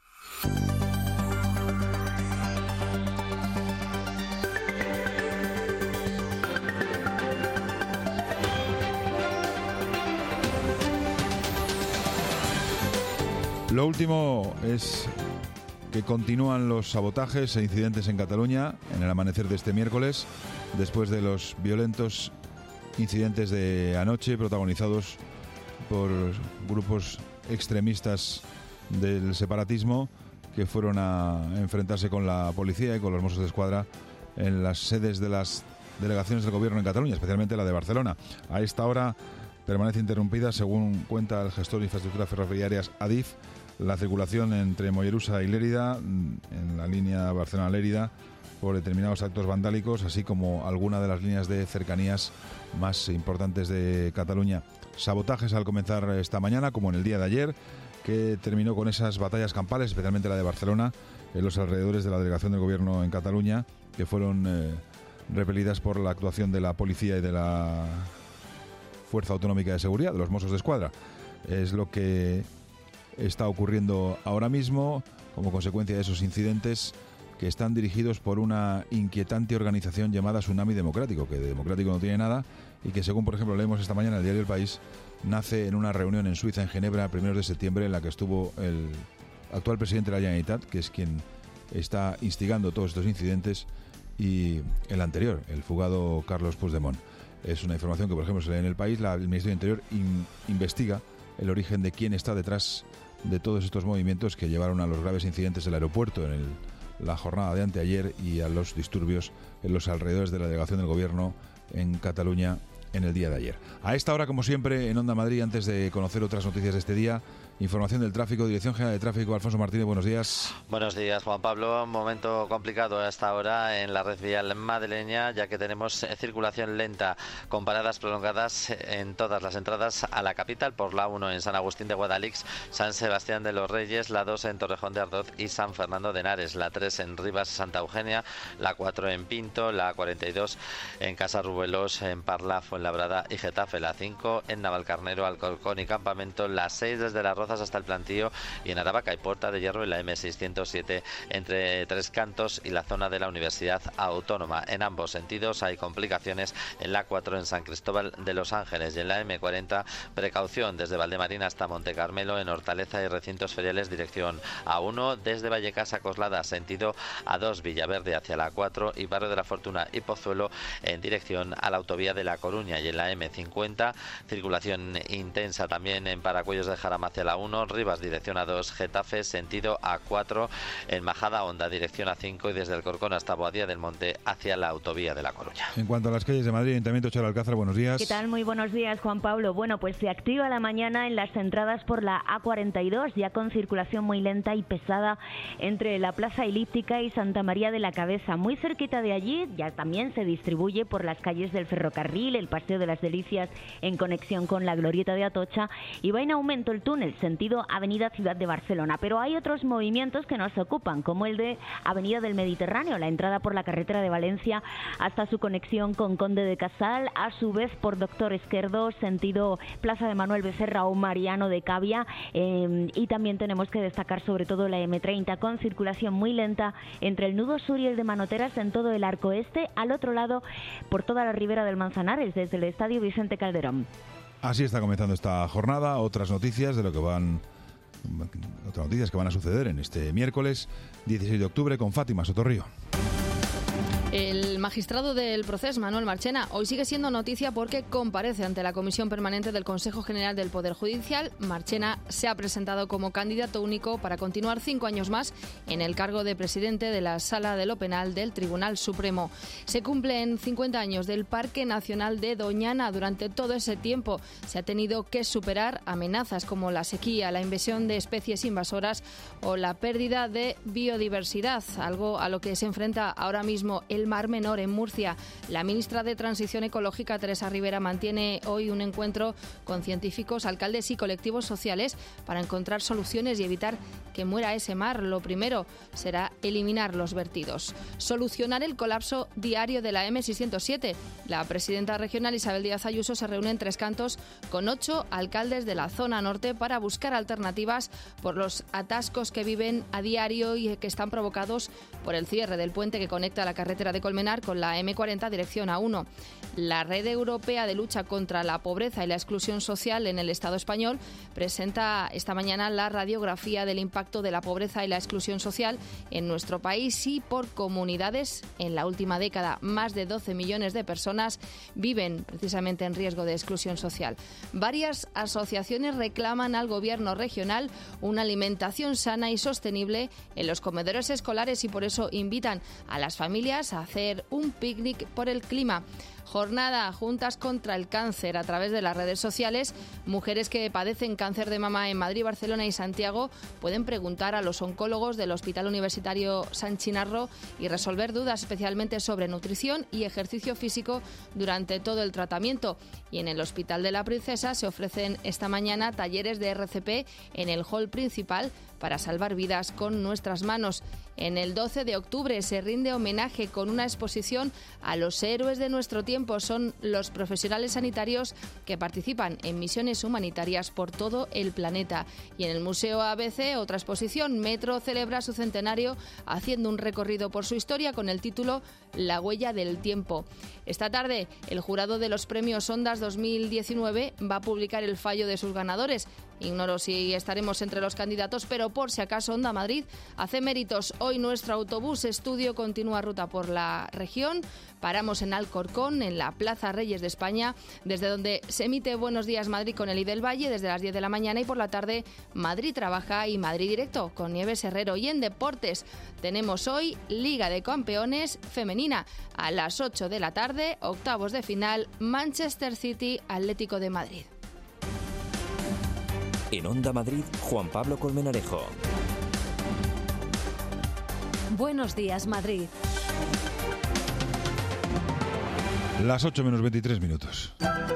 S1: Lo último es que continúan los sabotajes e incidentes en Cataluña en el amanecer de este miércoles, después de los violentos incidentes de anoche protagonizados por grupos extremistas del separatismo que fueron a enfrentarse con la policía y con los Mossos de Escuadra en las sedes de las delegaciones del gobierno en Cataluña, especialmente la de Barcelona. A esta hora permanece interrumpida, según cuenta el gestor de infraestructuras ferroviarias Adif, la circulación entre Mollerusa y Lérida, en la línea Barcelona-Lérida, por determinados actos vandálicos, así como alguna de las líneas de cercanías más importantes de Cataluña. Sabotajes al comenzar esta mañana, como en el día de ayer, que terminó con esas batallas campales, especialmente la de Barcelona, en los alrededores de la delegación del gobierno en Cataluña, que fueron eh, repelidas por la actuación de la policía y de la Fuerza Autonómica de Seguridad, de los Mossos de Escuadra. Es lo que está ocurriendo ahora mismo como consecuencia de esos incidentes, que están dirigidos por una inquietante organización llamada Tsunami Democrático, que de democrático no tiene nada, y que, según por ejemplo leemos esta mañana en el diario El País, nace en una reunión en Suiza, en Ginebra, a primeros de septiembre, en la que estuvo el actual presidente de la Generalitat, que es quien está instigando todos estos incidentes, y el anterior, el fugado Carlos Puigdemont. Es una información que, por ejemplo, se lee en El País. La, el Ministerio de Interior in, investiga el origen de quién está detrás de todos estos movimientos que llevaron a los graves incidentes del aeropuerto en el, la jornada de anteayer y a los disturbios en los alrededores de la delegación del gobierno en Cataluña en el día de ayer. A esta hora, como siempre, en Onda Madrid, antes de conocer otras noticias de este día, información del tráfico, Dirección General de Tráfico. Alfonso Martínez, buenos días.
S5: Buenos días, Juan Pablo. Un momento complicado a esta hora en la red vial madrileña, ya que tenemos circulación lenta con paradas prolongadas en todas las entradas a la capital, por la uno en San Agustín de Guadalix, San Sebastián de los Reyes, la dos en Torrejón de Ardoz y San Fernando de Henares, la tres en Rivas, Santa Eugenia, la cuatro en Pinto, la cuarenta y dos en Casarrubelos, en Parla, Fuenlabrada y Getafe, la cinco en Navalcarnero, Alcorcón y Campamento, la seis desde Las Rozas hasta el Plantío y en Aravaca y Puerta de Hierro, y la eme seiscientos siete entre Tres Cantos y la zona de la Universidad Autónoma. En ambos sentidos hay complicaciones en la cuatro en San Cristóbal de los Ángeles, y en la eme cuarenta precaución desde Valdemarín hasta Montecarmelo, en Hortaleza y recintos feriales dirección a uno, desde Vallecas a Coslada sentido a dos, Villaverde hacia la cuatro y Barrio de la Fortuna y Pozuelo en dirección a la autovía de La Coruña, y en la eme cincuenta circulación intensa también en Paracuellos de Jarama hacia la uno, Rivas dirección a dos, Getafe sentido a cuatro, en Majada Honda dirección a cinco y desde Alcorcón hasta Boadilla del Monte hacia la autovía de La Coruña.
S1: En cuanto a las calles de Madrid, Ayuntamiento Charo Alcázar, buenos días.
S6: ¿Qué tal? Muy buenos días, Juan Pablo. Bueno, pues se activa la mañana en las entradas por la A cuarenta y dos, ya con circulación muy lenta y pesada entre la Plaza Elíptica y Santa María de la Cabeza. Muy cerquita de allí ya también se distribuye por las calles del Ferrocarril, el Paseo de las Delicias en conexión con la Glorieta de Atocha, y va en aumento el túnel sentido Avenida Ciudad de Barcelona. Pero hay otros movimientos que nos ocupan, como el de Avenida del Mediterráneo, la entrada por la carretera de Valencia hasta su conexión con Conde de Casal, a su vez por Doctor Esquerdo, sentido Plaza de Manuel Becerra o Mariano de Cavia, eh, y también tenemos que destacar sobre todo la eme treinta con circulación muy lenta entre el nudo sur y el de Manoteras en todo el arco este, al otro lado por toda la ribera del Manzanares, desde el Estadio Vicente Calderón.
S1: Así está comenzando esta jornada. Otras noticias de lo que van otras noticias que van a suceder en este miércoles dieciséis de octubre con Fátima Sotorrío.
S7: El magistrado del procés, Manuel Marchena, hoy sigue siendo noticia porque comparece ante la Comisión Permanente del Consejo General del Poder Judicial. Marchena se ha presentado como candidato único para continuar cinco años más en el cargo de presidente de la Sala de lo Penal del Tribunal Supremo. Se cumplen cincuenta años del Parque Nacional de Doñana. Durante todo ese tiempo se ha tenido que superar amenazas como la sequía, la invasión de especies invasoras o la pérdida de biodiversidad, algo a lo que se enfrenta ahora mismo el Mar Menor en Murcia. La ministra de Transición Ecológica, Teresa Rivera, mantiene hoy un encuentro con científicos, alcaldes y colectivos sociales para encontrar soluciones y evitar que muera ese mar. Lo primero será eliminar los vertidos. Solucionar el colapso diario de la eme seiscientos siete. La presidenta regional Isabel Díaz Ayuso se reúne en Tres Cantos con ocho alcaldes de la zona norte para buscar alternativas por los atascos que viven a diario y que están provocados por el cierre del puente que conecta la carretera de Colmenar con la eme cuarenta dirección A uno. La Red Europea de Lucha contra la Pobreza y la Exclusión Social en el Estado español presenta esta mañana la radiografía del impacto de la pobreza y la exclusión social en nuestro país y por comunidades. En la última década, más de doce millones de personas viven precisamente en riesgo de exclusión social. Varias asociaciones reclaman al Gobierno regional una alimentación sana y sostenible en los comedores escolares y por eso invitan a las familias a hacer un picnic por el clima. Jornada Juntas contra el Cáncer a través de las redes sociales. Mujeres que padecen cáncer de mama en Madrid, Barcelona y Santiago pueden preguntar a los oncólogos del Hospital Universitario San Chinarro y resolver dudas especialmente sobre nutrición y ejercicio físico durante todo el tratamiento. Y en el Hospital de la Princesa se ofrecen esta mañana talleres de erre ce pe en el hall principal para salvar vidas con nuestras manos. En el doce de octubre se rinde homenaje con una exposición a los héroes de nuestro tiempo. Son los profesionales sanitarios que participan en misiones humanitarias por todo el planeta. Y en el Museo A B C, otra exposición. Metro celebra su centenario haciendo un recorrido por su historia con el título La huella del tiempo. Esta tarde, el jurado de los premios Ondas dos mil diecinueve va a publicar el fallo de sus ganadores. Ignoro si estaremos entre los candidatos, pero por si acaso Onda Madrid hace méritos. Hoy nuestro autobús estudio continúa ruta por la región. Paramos en Alcorcón, en la Plaza Reyes de España, desde donde se emite Buenos Días Madrid con Eli del Valle desde las diez de la mañana y por la tarde Madrid Trabaja y Madrid Directo con Nieves Herrero. Y en deportes tenemos hoy Liga de Campeones femenina a las ocho de la tarde, octavos de final, Manchester City Atlético de Madrid.
S2: En Onda Madrid, Juan Pablo Colmenarejo.
S19: Buenos Días Madrid.
S1: Las ocho menos veintitrés minutos.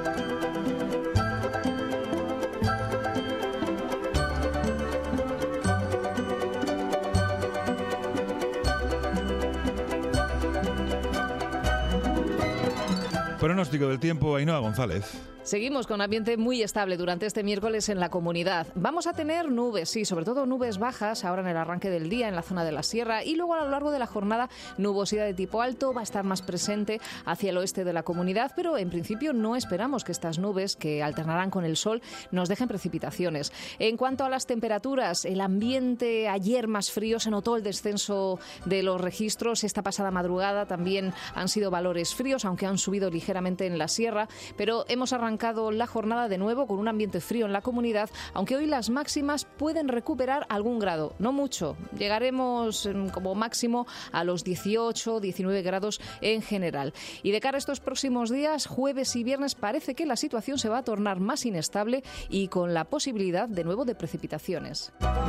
S1: Pronóstico del tiempo, Ainhoa González.
S8: Seguimos con ambiente muy estable durante este miércoles en la comunidad. Vamos a tener nubes, sí, sobre todo nubes bajas ahora en el arranque del día en la zona de la sierra y luego a lo largo de la jornada nubosidad de tipo alto va a estar más presente hacia el oeste de la comunidad, pero en principio no esperamos que estas nubes que alternarán con el sol nos dejen precipitaciones. En cuanto a las temperaturas, el ambiente ayer más frío, se notó el descenso de los registros. Esta pasada madrugada también han sido valores fríos, aunque han subido ligeramente en la sierra, pero hemos arrancado la jornada de nuevo con un ambiente frío en la comunidad, aunque hoy las máximas pueden recuperar algún grado, no mucho. Llegaremos como máximo a los dieciocho, diecinueve grados en general. Y de cara a estos próximos días, jueves y viernes, parece que la situación se va a tornar más inestable y con la posibilidad de nuevo de precipitaciones.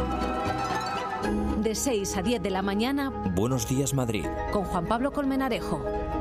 S19: De seis a diez de la mañana.
S2: Buenos Días Madrid.
S19: Con Juan Pablo Colmenarejo.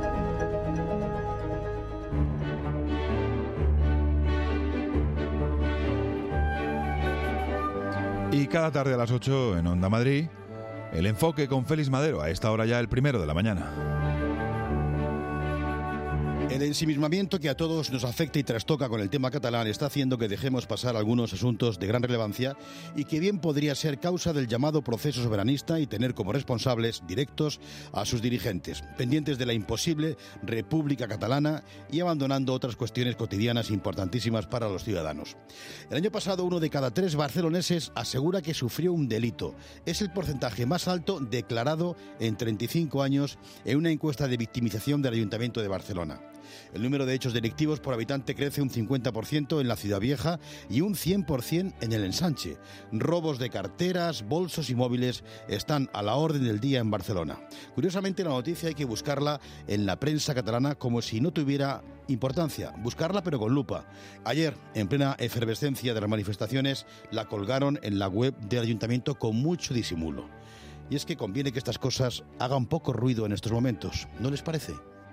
S1: Y cada tarde a las ocho en Onda Madrid, el enfoque con Félix Madero, a esta hora ya el primero de la mañana.
S12: El ensimismamiento que a todos nos afecta y trastoca con el tema catalán está haciendo que dejemos pasar algunos asuntos de gran relevancia y que bien podría ser causa del llamado proceso soberanista y tener como responsables directos a sus dirigentes, pendientes de la imposible República Catalana y abandonando otras cuestiones cotidianas importantísimas para los ciudadanos. El año pasado, uno de cada tres barceloneses asegura que sufrió un delito. Es el porcentaje más alto declarado en treinta y cinco años en una encuesta de victimización del Ayuntamiento de Barcelona. El número de hechos delictivos por habitante crece un cincuenta por ciento en la Ciudad Vieja y un cien por ciento en el Ensanche. Robos de carteras, bolsos y móviles están a la orden del día en Barcelona. Curiosamente, la noticia hay que buscarla en la prensa catalana como si no tuviera importancia. Buscarla pero con lupa. Ayer, en plena efervescencia de las manifestaciones, la colgaron en la web del Ayuntamiento con mucho disimulo. Y es que conviene que estas cosas hagan poco ruido en estos momentos, ¿no les parece?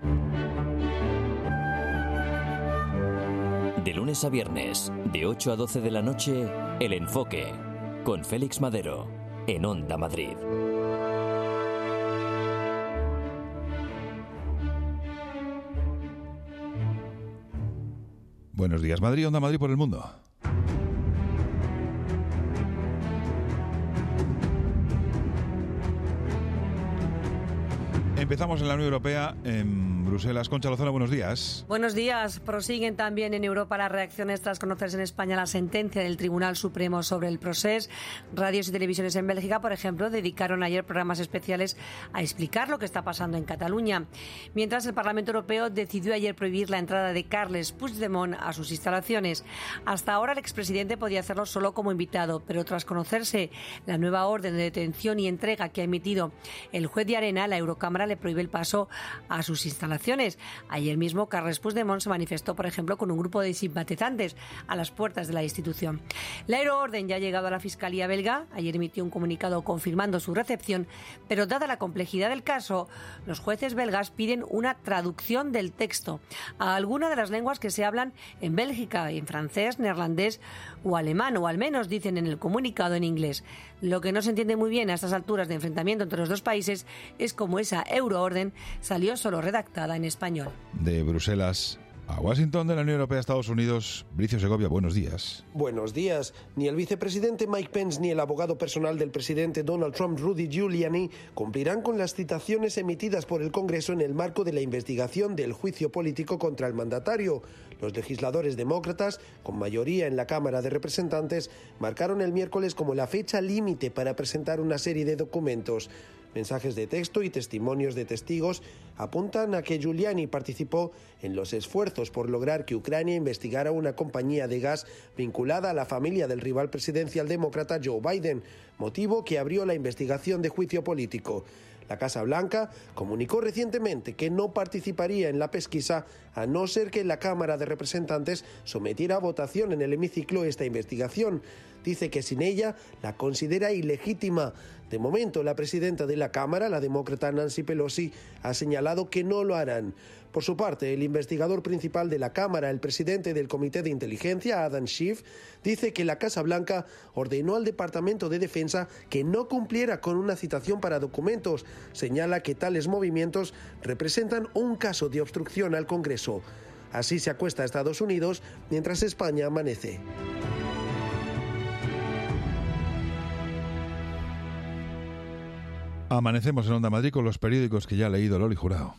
S2: De lunes a viernes, de ocho a doce de la noche, El Enfoque, con Félix Madero, en Onda Madrid.
S1: Buenos días, Madrid, Onda Madrid por el mundo. Empezamos en la Unión Europea, en Bruselas. Concha Lozano, buenos días.
S14: Buenos días. Prosiguen también en Europa las reacciones tras conocerse en España la sentencia del Tribunal Supremo sobre el procés. Radios y televisiones en Bélgica, por ejemplo, dedicaron ayer programas especiales a explicar lo que está pasando en Cataluña. Mientras, el Parlamento Europeo decidió ayer prohibir la entrada de Carles Puigdemont a sus instalaciones. Hasta ahora el expresidente podía hacerlo solo como invitado, pero tras conocerse la nueva orden de detención y entrega que ha emitido el juez de Arena, la Eurocámara le prohíbe el paso a sus instalaciones. Ayer mismo, Carles Puigdemont se manifestó, por ejemplo, con un grupo de simpatizantes a las puertas de la institución. La euroorden ya ha llegado a la Fiscalía belga. Ayer emitió un comunicado confirmando su recepción, pero dada la complejidad del caso, los jueces belgas piden una traducción del texto a alguna de las lenguas que se hablan en Bélgica, en francés, neerlandés o alemán, o al menos dicen en el comunicado en inglés. Lo que no se entiende muy bien a estas alturas de enfrentamiento entre los dos países es cómo esa euroorden salió solo redactada en español.
S1: De Bruselas a Washington, de la Unión Europea a Estados Unidos, Bricio Segovia, buenos días.
S17: Buenos días. Ni el vicepresidente Mike Pence ni el abogado personal del presidente Donald Trump, Rudy Giuliani, cumplirán con las citaciones emitidas por el Congreso en el marco de la investigación del juicio político contra el mandatario. Los legisladores demócratas, con mayoría en la Cámara de Representantes, marcaron el miércoles como la fecha límite para presentar una serie de documentos. Mensajes de texto y testimonios de testigos apuntan a que Giuliani participó en los esfuerzos por lograr que Ucrania investigara una compañía de gas vinculada a la familia del rival presidencial demócrata Joe Biden, motivo que abrió la investigación de juicio político. La Casa Blanca comunicó recientemente que no participaría en la pesquisa a no ser que la Cámara de Representantes sometiera a votación en el hemiciclo esta investigación. Dice que sin ella la considera ilegítima. De momento, la presidenta de la Cámara, la demócrata Nancy Pelosi, ha señalado que no lo harán. Por su parte, el investigador principal de la Cámara, el presidente del Comité de Inteligencia, Adam Schiff, dice que la Casa Blanca ordenó al Departamento de Defensa que no cumpliera con una citación para documentos. Señala que tales movimientos representan un caso de obstrucción al Congreso. Así se acuesta Estados Unidos mientras España amanece.
S1: Amanecemos en Onda Madrid con los periódicos que ya ha leído Loli Jurado.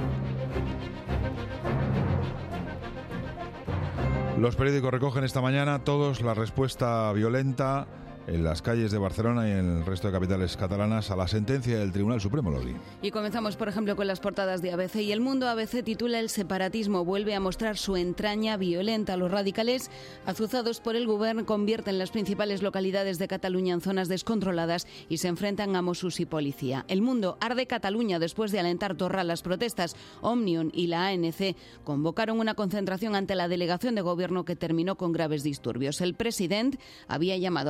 S1: Los periódicos recogen esta mañana todos la respuesta violenta en las calles de Barcelona y en el resto de capitales catalanas a la sentencia del Tribunal Supremo, Loli.
S3: Y comenzamos, por ejemplo, con las portadas de A B C. Y El Mundo A B C titula: El separatismo vuelve a mostrar su entraña violenta. Los radicales, azuzados por el Govern, convierten las principales localidades de Cataluña en zonas descontroladas y se enfrentan a Mossos y policía. El Mundo: arde Cataluña después de alentar Torra las protestas. Òmnium y la A N C convocaron una concentración ante la delegación de gobierno que terminó con graves disturbios. El presidente había llamado a participar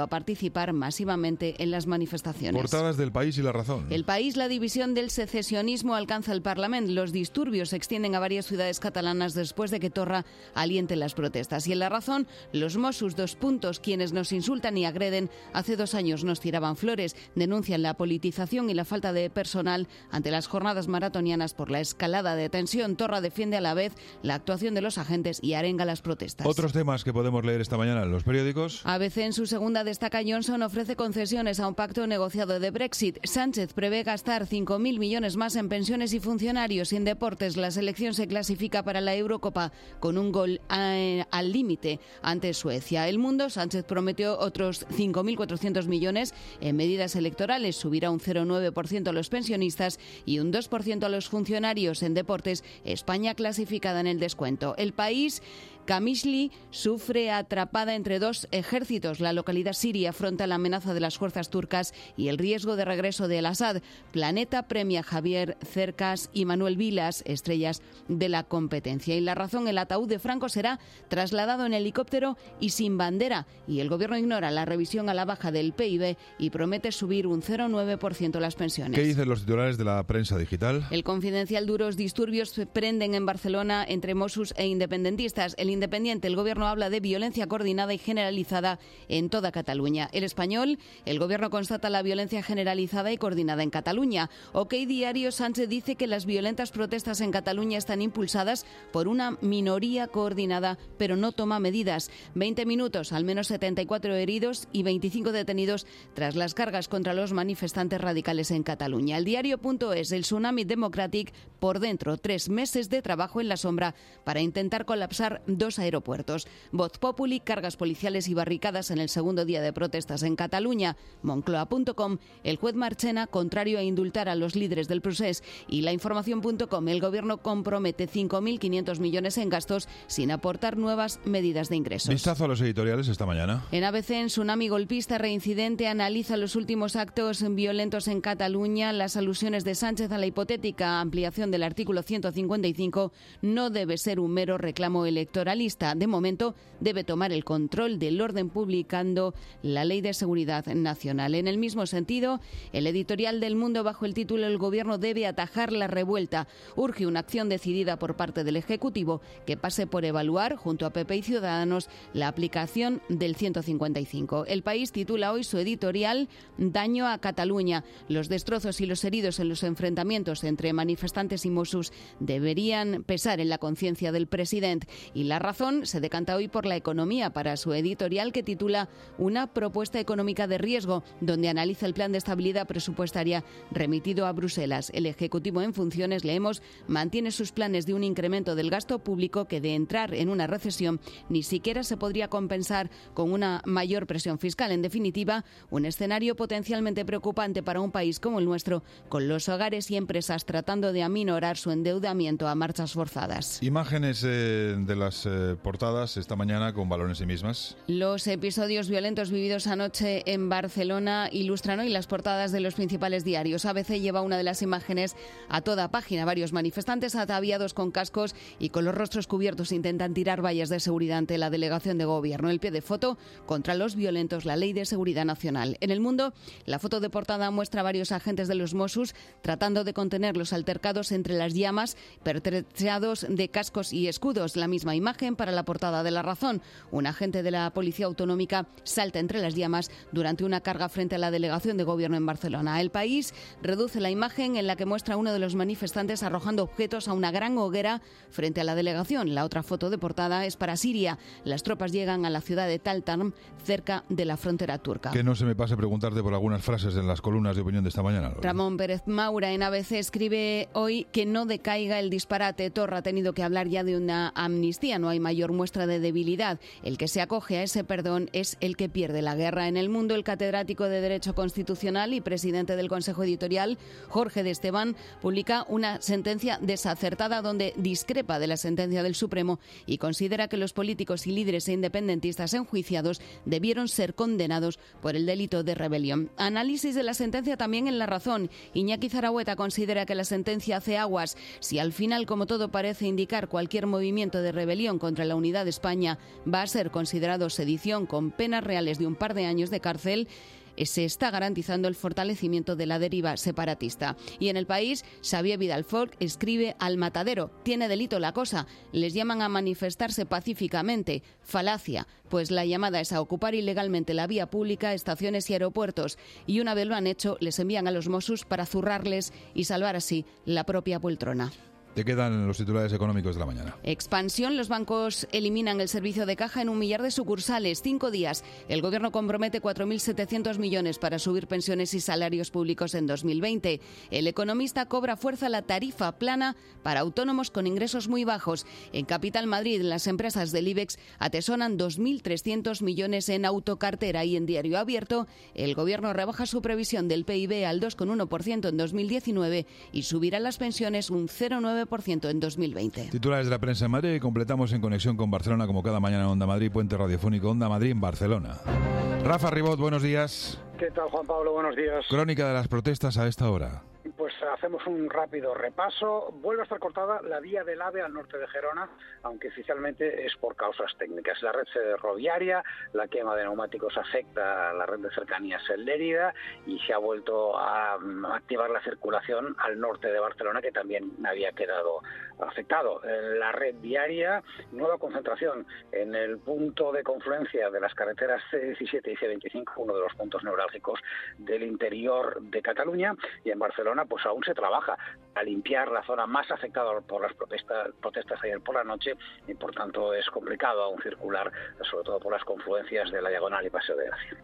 S3: participar masivamente en las manifestaciones.
S1: Portadas del País y La Razón.
S3: El País, la división del secesionismo alcanza el Parlamento. Los disturbios se extienden a varias ciudades catalanas después de que Torra aliente las protestas. Y en La Razón, los Mossos, dos puntos, quienes nos insultan y agreden, hace dos años nos tiraban flores, denuncian la politización y la falta de personal ante las jornadas maratonianas por la escalada de tensión. Torra defiende a la vez la actuación de los agentes y arenga las protestas.
S1: Otros temas que podemos leer esta mañana en los periódicos.
S3: A B C en su segunda destaca: Johnson ofrece concesiones a un pacto negociado de Brexit. Sánchez prevé gastar cinco mil millones más en pensiones y funcionarios. Y en deportes, la selección se clasifica para la Eurocopa con un gol a, al límite ante Suecia. El Mundo, Sánchez prometió otros cinco mil cuatrocientos millones en medidas electorales. Subirá un cero coma nueve por ciento a los pensionistas y un dos por ciento a los funcionarios. En deportes, España clasificada en el descuento. El País, Qamishli sufre atrapada entre dos ejércitos. La localidad siria afronta la amenaza de las fuerzas turcas y el riesgo de regreso de al-Assad. Planeta premia Javier Cercas y Manuel Vilas, estrellas de la competencia. Y La Razón, el ataúd de Franco será trasladado en helicóptero y sin bandera. Y el gobierno ignora la revisión a la baja del P I B y promete subir un cero coma nueve por ciento las pensiones.
S1: ¿Qué dicen los titulares de la prensa digital?
S3: El Confidencial: duros disturbios se prenden en Barcelona entre Mossos e independentistas. El Independiente: el gobierno habla de violencia coordinada y generalizada en toda Cataluña. El Español: el gobierno constata la violencia generalizada y coordinada en Cataluña. OK Diario: Sánchez dice que las violentas protestas en Cataluña están impulsadas por una minoría coordinada, pero no toma medidas. veinte minutos, al menos setenta y cuatro heridos y veinticinco detenidos tras las cargas contra los manifestantes radicales en Cataluña. El Diario.es: el Tsunami Democratic por dentro. Tres meses de trabajo en la sombra para intentar colapsar dos aeropuertos. Voz Populi: cargas policiales y barricadas en el segundo día de protestas en Cataluña. Moncloa punto com: el juez Marchena contrario a indultar a los líderes del procés. Y La Información punto com: el gobierno compromete cinco mil quinientos millones en gastos sin aportar nuevas medidas de ingresos.
S1: Vistazo a los editoriales esta mañana.
S3: En A B C, en Tsunami golpista reincidente, analiza los últimos actos violentos en Cataluña. Las alusiones de Sánchez a la hipotética ampliación del artículo ciento cincuenta y cinco no debe ser un mero reclamo electoralista. De momento, debe tomar el control del orden publicando la Ley de Seguridad Nacional. En el mismo sentido, el editorial del Mundo, bajo el título "El gobierno debe atajar la revuelta", urge una acción decidida por parte del Ejecutivo que pase por evaluar, junto a P P y Ciudadanos, la aplicación del ciento cincuenta y cinco. El País titula hoy su editorial "Daño a Cataluña". Los destrozos y los heridos en los enfrentamientos entre manifestantes y Mossos deberían pesar en la conciencia del presidente. Y La Razón se decanta hoy por la economía para su editorial, que titula "Una propuesta económica de riesgo", donde analiza el plan de estabilidad presupuestaria remitido a Bruselas. El Ejecutivo en funciones, leemos, mantiene sus planes de un incremento del gasto público que, de entrar en una recesión, ni siquiera se podría compensar con una mayor presión fiscal. En definitiva, un escenario potencialmente preocupante para un país como el nuestro, con los hogares y empresas tratando de aminorar su endeudamiento a marchas forzadas.
S1: Imágenes eh, de las eh, portadas esta mañana con valor en sí mismas.
S3: Los episodios violentos vividos anoche en Barcelona ilustran hoy las portadas de los principales diarios. A B C lleva una de las imágenes a toda página. Varios manifestantes ataviados con cascos y con los rostros cubiertos intentan tirar vallas de seguridad ante la delegación de gobierno. El pie de foto: contra los violentos, la Ley de Seguridad Nacional. En El Mundo, la foto de portada muestra a varios agentes de los Mossos tratando de contener los altercados entre las llamas, pertrechados de cascos y escudos. La misma imagen para la portada de La Razón. Un agente de la Policía Autonómica salta entre las llamas durante una carga frente a la delegación de gobierno en Barcelona. El País reduce la imagen en la que muestra a uno de los manifestantes arrojando objetos a una gran hoguera frente a la delegación. La otra foto de portada es para Siria. Las tropas llegan a la ciudad de Taltam, cerca de la frontera turca.
S1: Que no se me pase preguntarte por algunas frases en las columnas de opinión de esta mañana, Lola.
S3: Ramón Pérez Maura en A B C escribe hoy que no decaiga el disparate. Torra ha tenido que hablar ya de una amnistía. No hay mayor muestra de debilidad. El que se acoge a ese perdón es el que pierde la guerra. En El Mundo, el catedrático de Derecho Constitucional y presidente del Consejo Editorial, Jorge de Esteban, publica una sentencia desacertada donde discrepa de la sentencia del Supremo y considera que los políticos y líderes e independentistas enjuiciados debieron ser condenados por el delito de rebelión. Análisis de la sentencia también en La Razón. Iñaki Zarahueta considera que la sentencia hace aguas. Si al final, como todo parece indicar, cualquier movimiento de rebelión rebelión contra la unidad de España va a ser considerado sedición con penas reales de un par de años de cárcel, se está garantizando el fortalecimiento de la deriva separatista. Y en El País, Xavier Vidal-Folk escribe: al matadero, tiene delito la cosa, les llaman a manifestarse pacíficamente. Falacia, pues la llamada es a ocupar ilegalmente la vía pública, estaciones y aeropuertos, y una vez lo han hecho, les envían a los Mossos para zurrarles y salvar así la propia poltrona.
S1: Te quedan los titulares económicos de la mañana.
S3: Expansión. Los bancos eliminan el servicio de caja en un millar de sucursales. Cinco días. El Gobierno compromete cuatro mil setecientos millones para subir pensiones y salarios públicos en dos mil veinte. El Economista cobra fuerza la tarifa plana para autónomos con ingresos muy bajos. En Capital Madrid, las empresas del IBEX atesoran dos mil trescientos millones en autocartera, y en Diario Abierto, el Gobierno rebaja su previsión del P I B al dos coma uno por ciento en dos mil diecinueve y subirá las pensiones un cero coma nueve por ciento en dos mil veinte.
S1: Titulares de la prensa en Madrid y completamos en conexión con Barcelona, como cada mañana en Onda Madrid, puente radiofónico Onda Madrid en Barcelona. Rafa Ribot, buenos días.
S9: ¿Qué tal, Juan Pablo? Buenos días.
S1: Crónica de las protestas a esta hora.
S9: Pues hacemos un rápido repaso. Vuelve a estar cortada la vía del AVE al norte de Gerona, aunque oficialmente es por causas técnicas. La red ferroviaria, la quema de neumáticos afecta a la red de cercanías en Lérida y se ha vuelto a activar la circulación al norte de Barcelona, que también había quedado afectado. En la red viaria, nueva concentración en el punto de confluencia de las carreteras C diecisiete y C veinticinco, uno de los puntos neurálgicos del interior de Cataluña, y en Barcelona pues aún se trabaja a limpiar la zona más afectada por las protestas, protestas ayer por la noche, y por tanto es complicado aún circular, sobre todo por las confluencias de la Diagonal y Paseo de Gracia.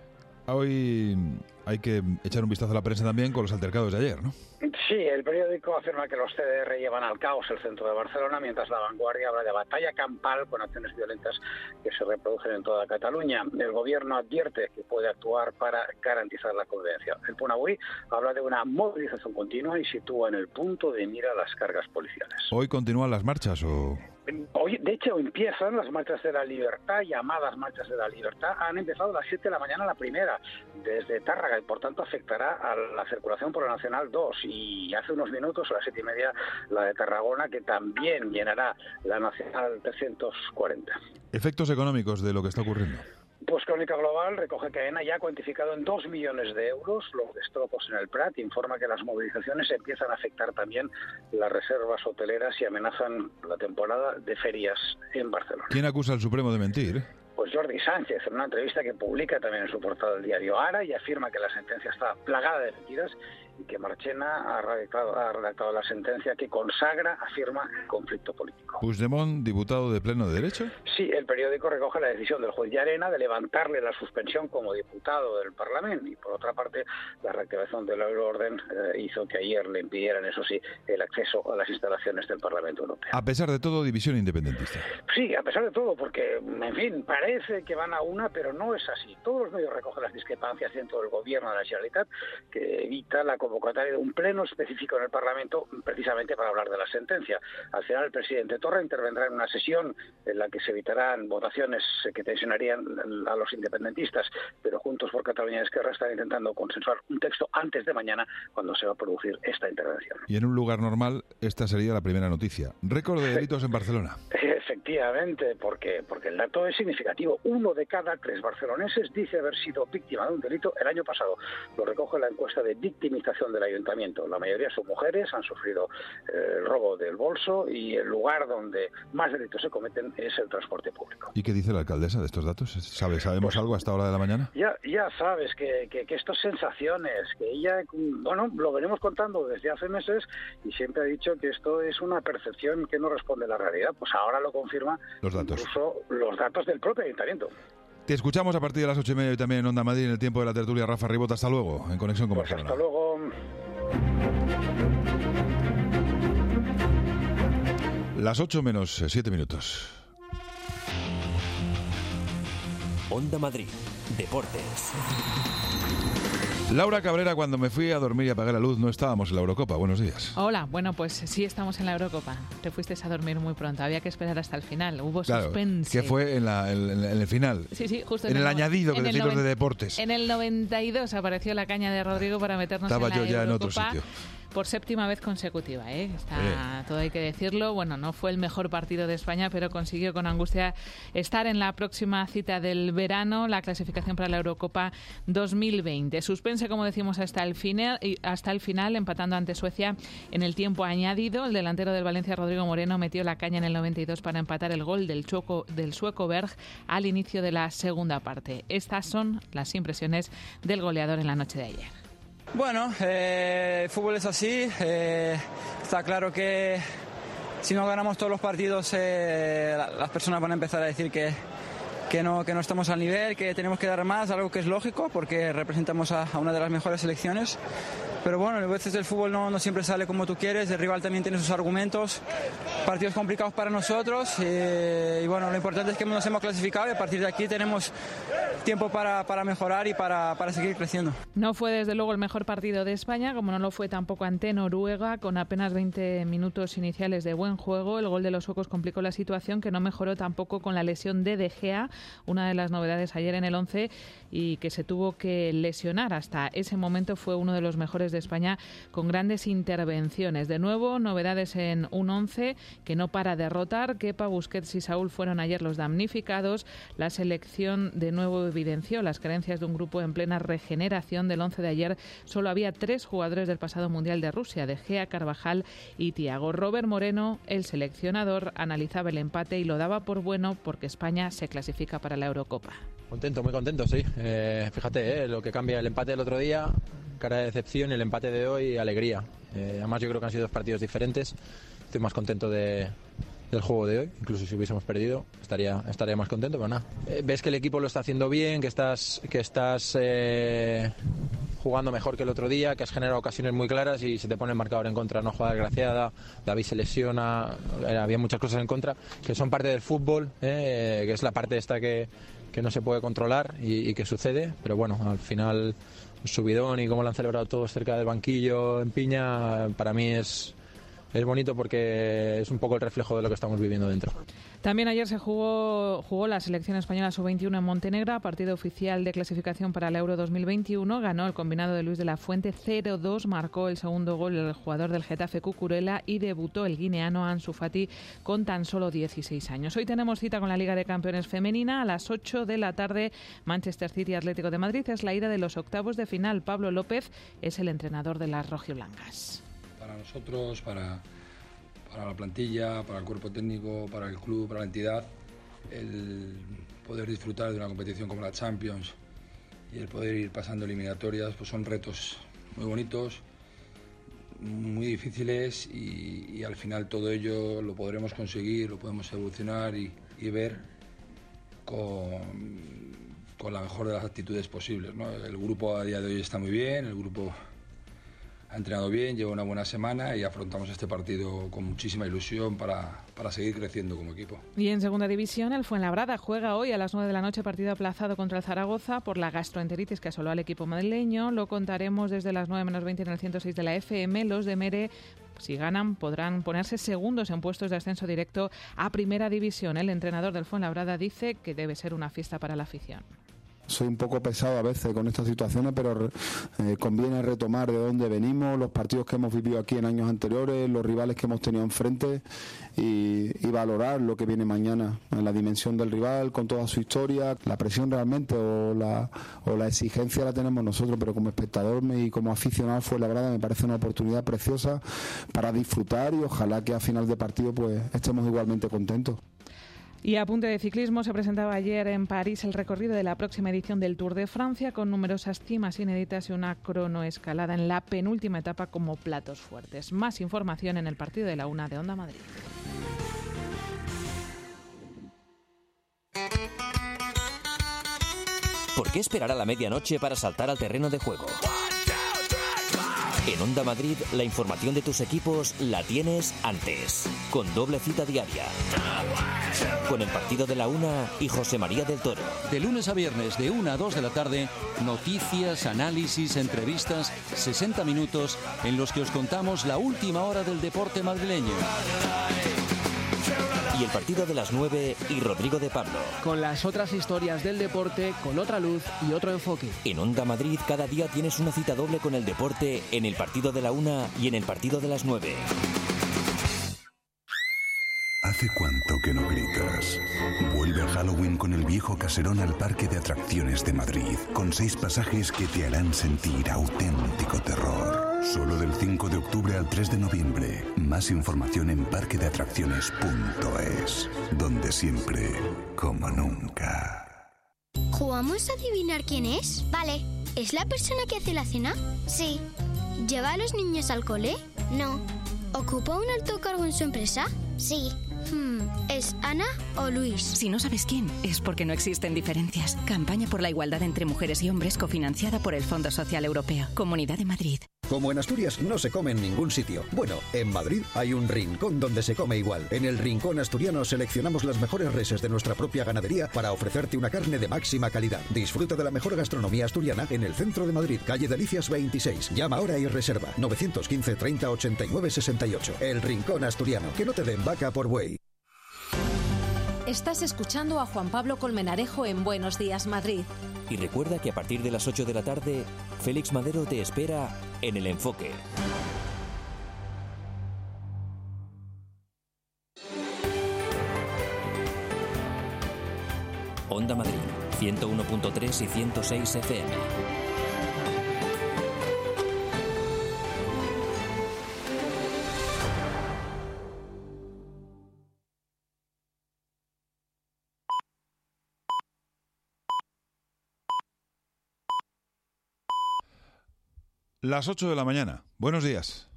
S1: Hoy hay que echar un vistazo a la prensa también con los altercados de ayer, ¿no?
S9: Sí, el periódico afirma que los C D R llevan al caos el centro de Barcelona, mientras La Vanguardia habla de batalla campal con acciones violentas que se reproducen en toda Cataluña. El gobierno advierte que puede actuar para garantizar la convivencia. El Punt Avui habla de una movilización continua y sitúa en el punto de mira las cargas policiales.
S1: ¿Hoy continúan las marchas o...?
S9: Hoy, de hecho, empiezan las marchas de la libertad, llamadas marchas de la libertad. Han empezado a las siete de la mañana la primera, desde Tárrega, y por tanto afectará a la circulación por la Nacional dos. Y hace unos minutos, a las siete y media, la de Tarragona, que también llenará la Nacional trescientos cuarenta.
S1: Efectos económicos de lo que está ocurriendo.
S9: Pues Crónica Global recoge que AENA ya ha cuantificado en dos millones de euros los destrozos en el Prat. Informa que las movilizaciones empiezan a afectar también las reservas hoteleras y amenazan la temporada de ferias en Barcelona.
S1: ¿Quién acusa al Supremo de mentir?
S9: Pues Jordi Sánchez, en una entrevista que publica también en su portada del diario Ara, y afirma que la sentencia está plagada de mentiras y que Marchena ha redactado, ha redactado la sentencia que consagra, afirma, el conflicto político.
S1: ¿Puigdemont, diputado de pleno derecho?
S9: Sí, el periódico recoge la decisión del juez Llarena de levantarle la suspensión como diputado del Parlamento, y por otra parte la reactivación del orden eh, hizo que ayer le impidieran, eso sí, el acceso a las instalaciones del Parlamento Europeo.
S1: A pesar de todo, división independentista.
S9: Sí, a pesar de todo, porque, en fin, parece que van a una, pero no es así. Todos los medios recogen las discrepancias dentro del gobierno de la Generalitat, que evita la convocatoria de un pleno específico en el Parlamento precisamente para hablar de la sentencia. Al final el presidente Torra intervendrá en una sesión en la que se evitarán votaciones que tensionarían a los independentistas, pero Juntos por Cataluña y Esquerra están intentando consensuar un texto antes de mañana, cuando se va a producir esta intervención.
S1: Y en un lugar normal, esta sería la primera noticia. Récord de delitos en Barcelona.
S9: Efectivamente, porque, porque el dato es significativo. Uno de cada tres barceloneses dice haber sido víctima de un delito el año pasado. Lo recoge la encuesta de victimización del ayuntamiento. La mayoría son mujeres, han sufrido eh, el robo del bolso, y el lugar donde más delitos se cometen es el transporte público.
S1: ¿Y qué dice la alcaldesa de estos datos? ¿Sabe, ¿Sabemos pues, algo a esta hora de la mañana?
S9: Ya, ya sabes que, que, que esto es sensaciones, que ella, bueno, lo venimos contando desde hace meses y siempre ha dicho que esto es una percepción que no responde a la realidad. Pues ahora lo confirma
S1: los datos.
S9: Incluso los datos del propio ayuntamiento.
S1: Te escuchamos a partir de las ocho y media y también en Onda Madrid en el tiempo de la tertulia. Rafa Ribot, hasta luego, en Conexión con
S9: pues
S1: Barcelona.
S9: Hasta luego.
S1: Las ocho menos siete minutos.
S2: Onda Madrid, Deportes.
S1: Laura Cabrera, cuando me fui a dormir y apagué la luz, no estábamos en la Eurocopa. Buenos días.
S18: Hola, bueno, pues sí estamos en la Eurocopa. Te fuiste a dormir muy pronto, había que esperar hasta el final. Hubo
S1: claro,
S18: suspense.
S1: ¿Qué fue en, la, en, en el final?
S18: Sí, sí, justo.
S1: En, en el, el añadido, que decimos de deportes.
S18: En el noventa y dos apareció la caña de Rodrigo para meternos
S1: Estaba
S18: en la
S1: yo ya
S18: Eurocopa.
S1: En otro sitio.
S18: por séptima vez consecutiva, ¿eh? Está, todo hay que decirlo. Bueno, no fue el mejor partido de España, pero consiguió con angustia estar en la próxima cita del verano, la clasificación para la Eurocopa dos mil veinte. Suspense, como decimos, hasta el final, hasta el final, empatando ante Suecia en el tiempo añadido. El delantero del Valencia, Rodrigo Moreno, metió la caña en el noventa y dos para empatar el gol del, choco, del sueco Berg al inicio de la segunda parte. Estas son las impresiones del goleador en la noche de ayer.
S16: Bueno, eh, el fútbol es así. Eh, está claro que si no ganamos todos los partidos, eh, las personas van a empezar a decir que, que, no, que no estamos al nivel, que tenemos que dar más, algo que es lógico porque representamos a, a una de las mejores selecciones. Pero bueno, a veces el fútbol no, no siempre sale como tú quieres, el rival también tiene sus argumentos, partidos complicados para nosotros y, y bueno, lo importante es que nos hemos clasificado y a partir de aquí tenemos tiempo para, para mejorar y para, para seguir creciendo.
S18: No fue desde luego el mejor partido de España, como no lo fue tampoco ante Noruega, con apenas veinte minutos iniciales de buen juego. El gol de los suecos complicó la situación, que no mejoró tampoco con la lesión de De Gea, una de las novedades ayer en el once y que se tuvo que lesionar. Hasta ese momento fue uno de los mejores de España con grandes intervenciones. De nuevo, novedades en un once que no para de rotar. Kepa, Busquets y Saúl fueron ayer los damnificados. La selección de nuevo evidenció las carencias de un grupo en plena regeneración. Del once de ayer solo había tres jugadores del pasado Mundial de Rusia, De Gea, Carvajal y Thiago. Robert Moreno, el seleccionador, analizaba el empate y lo daba por bueno porque España se clasifica para la Eurocopa.
S4: Contento, muy contento, sí. Eh, fíjate, eh, lo que cambia el empate del otro día, cara de decepción, y el empate de hoy, alegría. Eh, además yo creo que han sido dos partidos diferentes. Estoy más contento de, del juego de hoy, incluso si hubiésemos perdido estaría, estaría más contento, pero nada. Eh, ves que el equipo lo está haciendo bien, que estás, que estás eh, jugando mejor que el otro día, que has generado ocasiones muy claras y se te pone el marcador en contra, una jugada desgraciada, David se lesiona, eh, había muchas cosas en contra, que son parte del fútbol, eh, que es la parte esta que, que no se puede controlar y, y que sucede, pero bueno, al final un subidón y cómo lo han celebrado todos cerca del banquillo en Piña, para mí es... Es bonito porque es un poco el reflejo de lo que estamos viviendo dentro.
S18: También ayer se jugó, jugó la selección española sub veintiuno en Montenegro, partido oficial de clasificación para el Euro dos mil veintiuno. Ganó el combinado de Luis de la Fuente cero dos, marcó el segundo gol el jugador del Getafe, Cucurella, y debutó el guineano Ansu Fati con tan solo dieciséis años. Hoy tenemos cita con la Liga de Campeones femenina a las ocho de la tarde. Manchester City Atlético de Madrid es la ida de los octavos de final. Pablo López es el entrenador de las rojiblancas.
S10: Para nosotros, para, para la plantilla, para el cuerpo técnico, para el club, para la entidad, el poder disfrutar de una competición como la Champions y el poder ir pasando eliminatorias, pues son retos muy bonitos, muy difíciles y, y al final todo ello lo podremos conseguir, lo podemos evolucionar y, y ver con, con la mejor de las actitudes posibles, ¿no? El grupo a día de hoy está muy bien, el grupo ha entrenado bien, lleva una buena semana y afrontamos este partido con muchísima ilusión para, para seguir creciendo como equipo.
S18: Y en segunda división, el Fuenlabrada juega hoy a las nueve de la noche, partido aplazado contra el Zaragoza por la gastroenteritis que asoló al equipo madrileño. Lo contaremos desde las nueve menos veinte en el ciento seis de la F M. Los de Mere, si ganan, podrán ponerse segundos en puestos de ascenso directo a primera división. El entrenador del Fuenlabrada dice que debe ser una fiesta para la afición.
S20: Soy un poco pesado a veces con estas situaciones, pero eh, conviene retomar de dónde venimos, los partidos que hemos vivido aquí en años anteriores, los rivales que hemos tenido enfrente y, y valorar lo que viene mañana, en la dimensión del rival, con toda su historia. La presión realmente o la, o la exigencia la tenemos nosotros, pero como espectador y como aficionado Fuenlabrada me parece una oportunidad preciosa para disfrutar y ojalá que a final de partido pues estemos igualmente contentos.
S18: Y a punto de ciclismo, se presentaba ayer en París el recorrido de la próxima edición del Tour de Francia, con numerosas cimas inéditas y una cronoescalada en la penúltima etapa como platos fuertes. Más información en el partido de la una de Onda Madrid.
S2: ¿Por qué esperar a la medianoche para saltar al terreno de juego? En Onda Madrid, la información de tus equipos la tienes antes, con doble cita diaria. Con el partido de la una y José María del Toro.
S21: De lunes a viernes, de una a dos de la tarde, noticias, análisis, entrevistas, sesenta minutos en los que os contamos la última hora del deporte madrileño.
S2: y el partido de las nueve y Rodrigo de Pablo.
S11: Con las otras historias del deporte, con otra luz y otro enfoque.
S2: En Onda Madrid cada día tienes una cita doble con el deporte en el partido de la una y en el partido de las nueve.
S13: ¿Hace cuánto que no gritas? Vuelve a Halloween con el viejo caserón al Parque de Atracciones de Madrid, con seis pasajes que te harán sentir auténtico terror. Solo del cinco de octubre al tres de noviembre. Más información en parque de atracciones punto es, donde siempre, como nunca.
S30: ¿Jugamos a adivinar quién es? Vale. ¿Es la persona que hace la cena? Sí. ¿Lleva a los niños al cole? No. ¿Ocupa un alto cargo en su empresa? Sí. Hmm, ¿es Ana o Luis?
S31: Si no sabes quién, es porque no existen diferencias. Campaña por la igualdad entre mujeres y hombres cofinanciada por el Fondo Social Europeo. Comunidad de Madrid.
S15: Como en Asturias no se come en ningún sitio. Bueno, en Madrid hay un rincón donde se come igual. En el Rincón Asturiano seleccionamos las mejores reses de nuestra propia ganadería para ofrecerte una carne de máxima calidad. Disfruta de la mejor gastronomía asturiana en el centro de Madrid, calle Delicias veintiséis. Llama ahora y reserva nueve uno cinco, treinta, ochenta y nueve, sesenta y ocho. El Rincón Asturiano. Que no te den vaca por buey.
S19: Estás escuchando a Juan Pablo Colmenarejo en Buenos Días Madrid.
S2: Y recuerda que a partir de las ocho de la tarde, Félix Madero te espera en El Enfoque. Onda Madrid, ciento uno punto tres y ciento seis F M.
S1: Las ocho de la mañana. Buenos días.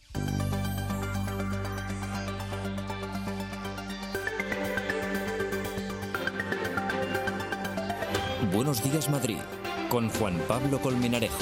S2: Buenos días Madrid, con Juan Pablo Colmenarejo.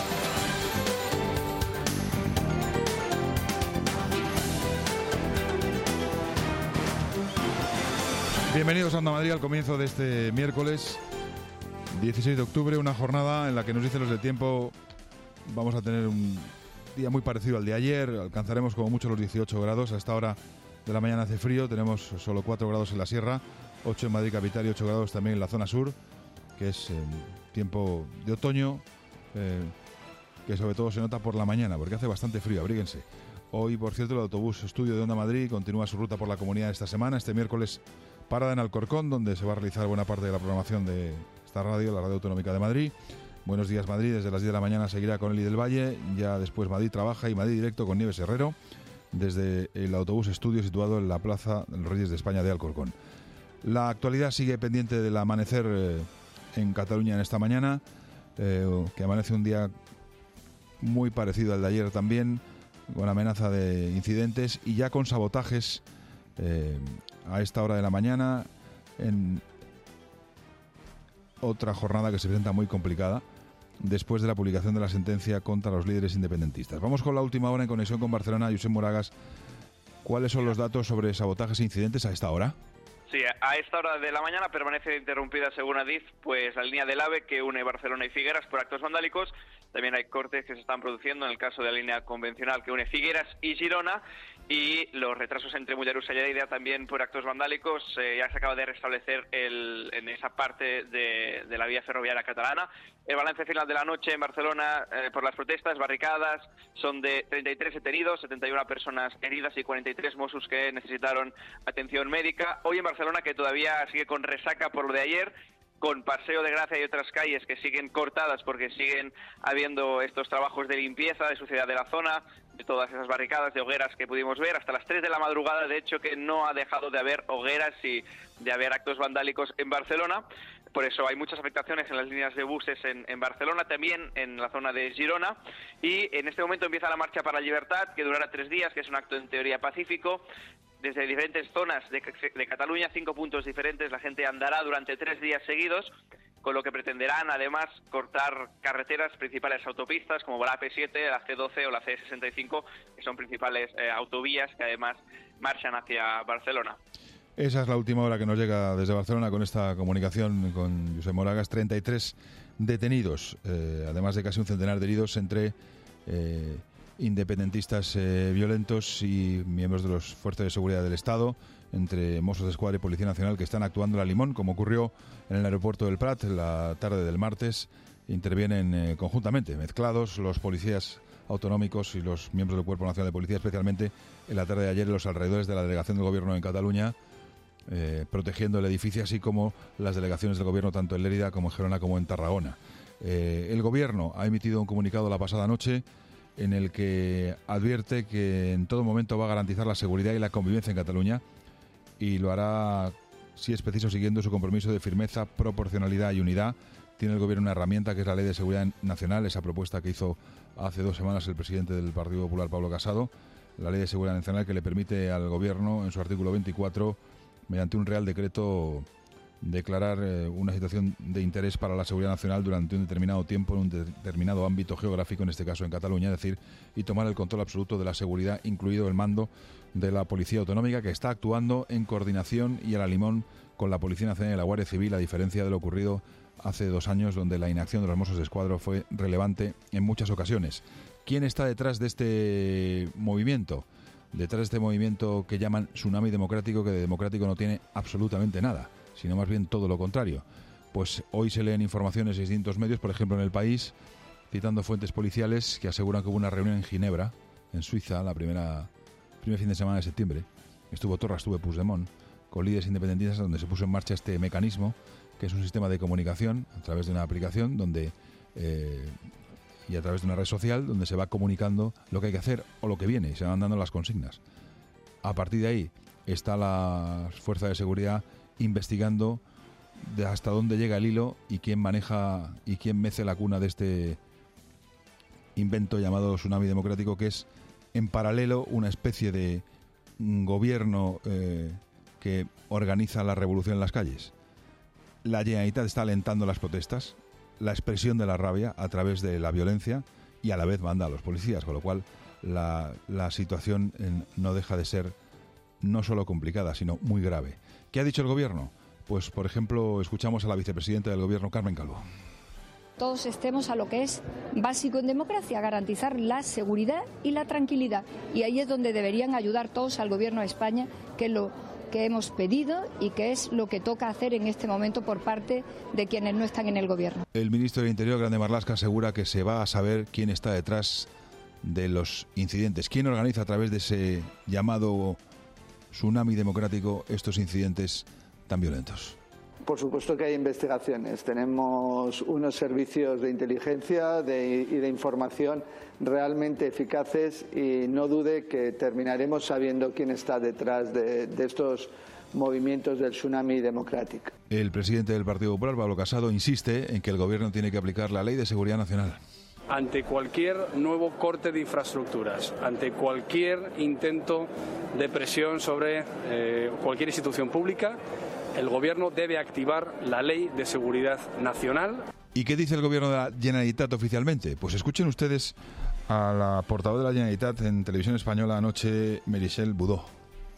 S1: Bienvenidos a Onda Madrid al comienzo de este miércoles dieciséis de octubre, una jornada en la que nos dicen los del tiempo vamos a tener un día muy parecido al de ayer, alcanzaremos como mucho los dieciocho grados, a esta hora de la mañana hace frío, tenemos solo cuatro grados en la sierra, ocho en Madrid capital y ocho grados también en la zona sur, que es eh, tiempo de otoño, eh, que sobre todo se nota por la mañana, porque hace bastante frío, abríguense. Hoy, por cierto, el autobús estudio de Onda Madrid continúa su ruta por la comunidad esta semana, este miércoles parada en Alcorcón, donde se va a realizar buena parte de la programación de esta radio, la Radio Autonómica de Madrid. Buenos días Madrid, desde las diez de la mañana seguirá con Eli del Valle, ya después Madrid Trabaja y Madrid Directo con Nieves Herrero, desde el autobús estudio situado en la Plaza de los Reyes de España de Alcorcón. La actualidad sigue pendiente del amanecer eh, en Cataluña en esta mañana, eh, que amanece un día muy parecido al de ayer también, con amenaza de incidentes y ya con sabotajes eh, a esta hora de la mañana, en otra jornada que se presenta muy complicada después de la publicación de la sentencia contra los líderes independentistas. Vamos con la última hora en conexión con Barcelona. Josep Moragas, ¿cuáles son los datos sobre sabotajes e incidentes a esta hora?
S22: Sí, a esta hora de la mañana permanece interrumpida, según Adif, pues la línea del AVE que une Barcelona y Figueras por actos vandálicos. También hay cortes que se están produciendo en el caso de la línea convencional que une Figueras y Girona, y los retrasos entre Mollerussa y Lleida también por actos vandálicos. Eh, ya se acaba de restablecer el, en esa parte de, de la vía ferroviaria catalana. El balance final de la noche en Barcelona eh, por las protestas, barricadas, son de treinta y tres detenidos, setenta y una personas heridas y cuarenta y tres Mossos que necesitaron atención médica. Hoy en Barcelona, que todavía sigue con resaca por lo de ayer, con Paseo de Gracia y otras calles que siguen cortadas porque siguen habiendo estos trabajos de limpieza, de suciedad de la zona, de todas esas barricadas de hogueras que pudimos ver, hasta las tres de la madrugada, de hecho, que no ha dejado de haber hogueras y de haber actos vandálicos en Barcelona. Por eso hay muchas afectaciones en las líneas de buses en, en Barcelona, también en la zona de Girona. Y en este momento empieza la Marcha para la Libertad, que durará tres días, que es un acto en teoría pacífico. Desde diferentes zonas de, de Cataluña, cinco puntos diferentes, la gente andará durante tres días seguidos, con lo que pretenderán además cortar carreteras principales, autopistas como la A P siete, la C doce o la C sesenta y cinco, que son principales eh, autovías que además marchan hacia Barcelona.
S1: Esa es la última hora que nos llega desde Barcelona con esta comunicación con Josep Moragas. treinta y tres detenidos, eh, además de casi un centenar de heridos entre eh, independentistas eh, violentos y miembros de las fuerzas de seguridad del Estado, entre Mossos d'Esquadra y Policía Nacional, que están actuando en la Limón, como ocurrió en el aeropuerto del Prat la tarde del martes. Intervienen eh, conjuntamente, mezclados, los policías autonómicos y los miembros del Cuerpo Nacional de Policía, especialmente en la tarde de ayer en los alrededores de la delegación del Gobierno en Cataluña, eh, protegiendo el edificio, así como las delegaciones del Gobierno tanto en Lérida como en Gerona como en Tarragona. Eh, el Gobierno ha emitido un comunicado la pasada noche en el que advierte que en todo momento va a garantizar la seguridad y la convivencia en Cataluña, y lo hará, si es preciso, siguiendo su compromiso de firmeza, proporcionalidad y unidad. Tiene el Gobierno una herramienta que es la Ley de Seguridad Nacional, esa propuesta que hizo hace dos semanas el presidente del Partido Popular, Pablo Casado, la Ley de Seguridad Nacional, que le permite al Gobierno, en su artículo veinticuatro, mediante un Real Decreto, declarar eh, una situación de interés para la seguridad nacional durante un determinado tiempo en un determinado ámbito geográfico, en este caso en Cataluña, es decir, y tomar el control absoluto de la seguridad, incluido el mando de la Policía Autonómica, que está actuando en coordinación y a la limón con la Policía Nacional y la Guardia Civil, a diferencia de lo ocurrido hace dos años, donde la inacción de los Mossos d'Esquadra fue relevante en muchas ocasiones. ¿Quién está detrás de este movimiento? Detrás de este movimiento que llaman Tsunami Democrático, que de democrático no tiene absolutamente nada, sino más bien todo lo contrario. Pues hoy se leen informaciones en distintos medios, por ejemplo en El País, citando fuentes policiales que aseguran que hubo una reunión en Ginebra, en Suiza, la primera primer fin de semana de septiembre. Estuvo Torra, estuvo Puigdemont, con líderes independentistas, donde se puso en marcha este mecanismo, que es un sistema de comunicación a través de una aplicación donde eh, y a través de una red social, donde se va comunicando lo que hay que hacer o lo que viene, y se van dando las consignas. A partir de ahí está la fuerza de seguridad investigando de hasta dónde llega el hilo y quién maneja y quién mece la cuna de este invento llamado Tsunami Democrático, que es en paralelo una especie de gobierno eh, que organiza la revolución en las calles. La Generalitat está alentando las protestas, la expresión de la rabia a través de la violencia, y a la vez manda a los policías, con lo cual la, la situación en, no deja de ser no solo complicada, sino muy grave. ¿Qué ha dicho el Gobierno? Pues, por ejemplo, escuchamos a la vicepresidenta del Gobierno, Carmen Calvo.
S5: Todos estemos a lo que es básico en democracia, garantizar la seguridad y la tranquilidad. Y ahí es donde deberían ayudar todos al Gobierno de España, que es lo que hemos pedido y que es lo que toca hacer en este momento por parte de quienes no están en el Gobierno. El ministro del Interior, Grande Marlaska, asegura que se va a saber quién está detrás de los incidentes, quién organiza a través de ese llamado Tsunami Democrático estos incidentes tan violentos.
S6: Por supuesto que hay investigaciones. Tenemos unos servicios de inteligencia de, y de información realmente eficaces, y no dude que terminaremos sabiendo quién está detrás de, de estos movimientos del Tsunami Democrático.
S1: El presidente del Partido Popular, Pablo Casado, insiste en que el Gobierno tiene que aplicar la Ley de Seguridad Nacional.
S7: Ante cualquier nuevo corte de infraestructuras, ante cualquier intento de presión sobre eh, cualquier institución pública, el Gobierno debe activar la Ley de Seguridad Nacional. ¿Y qué dice el Gobierno de la Generalitat oficialmente? Pues escuchen ustedes a la portavoz de la Generalitat en Televisión Española anoche, Meritxell Budó.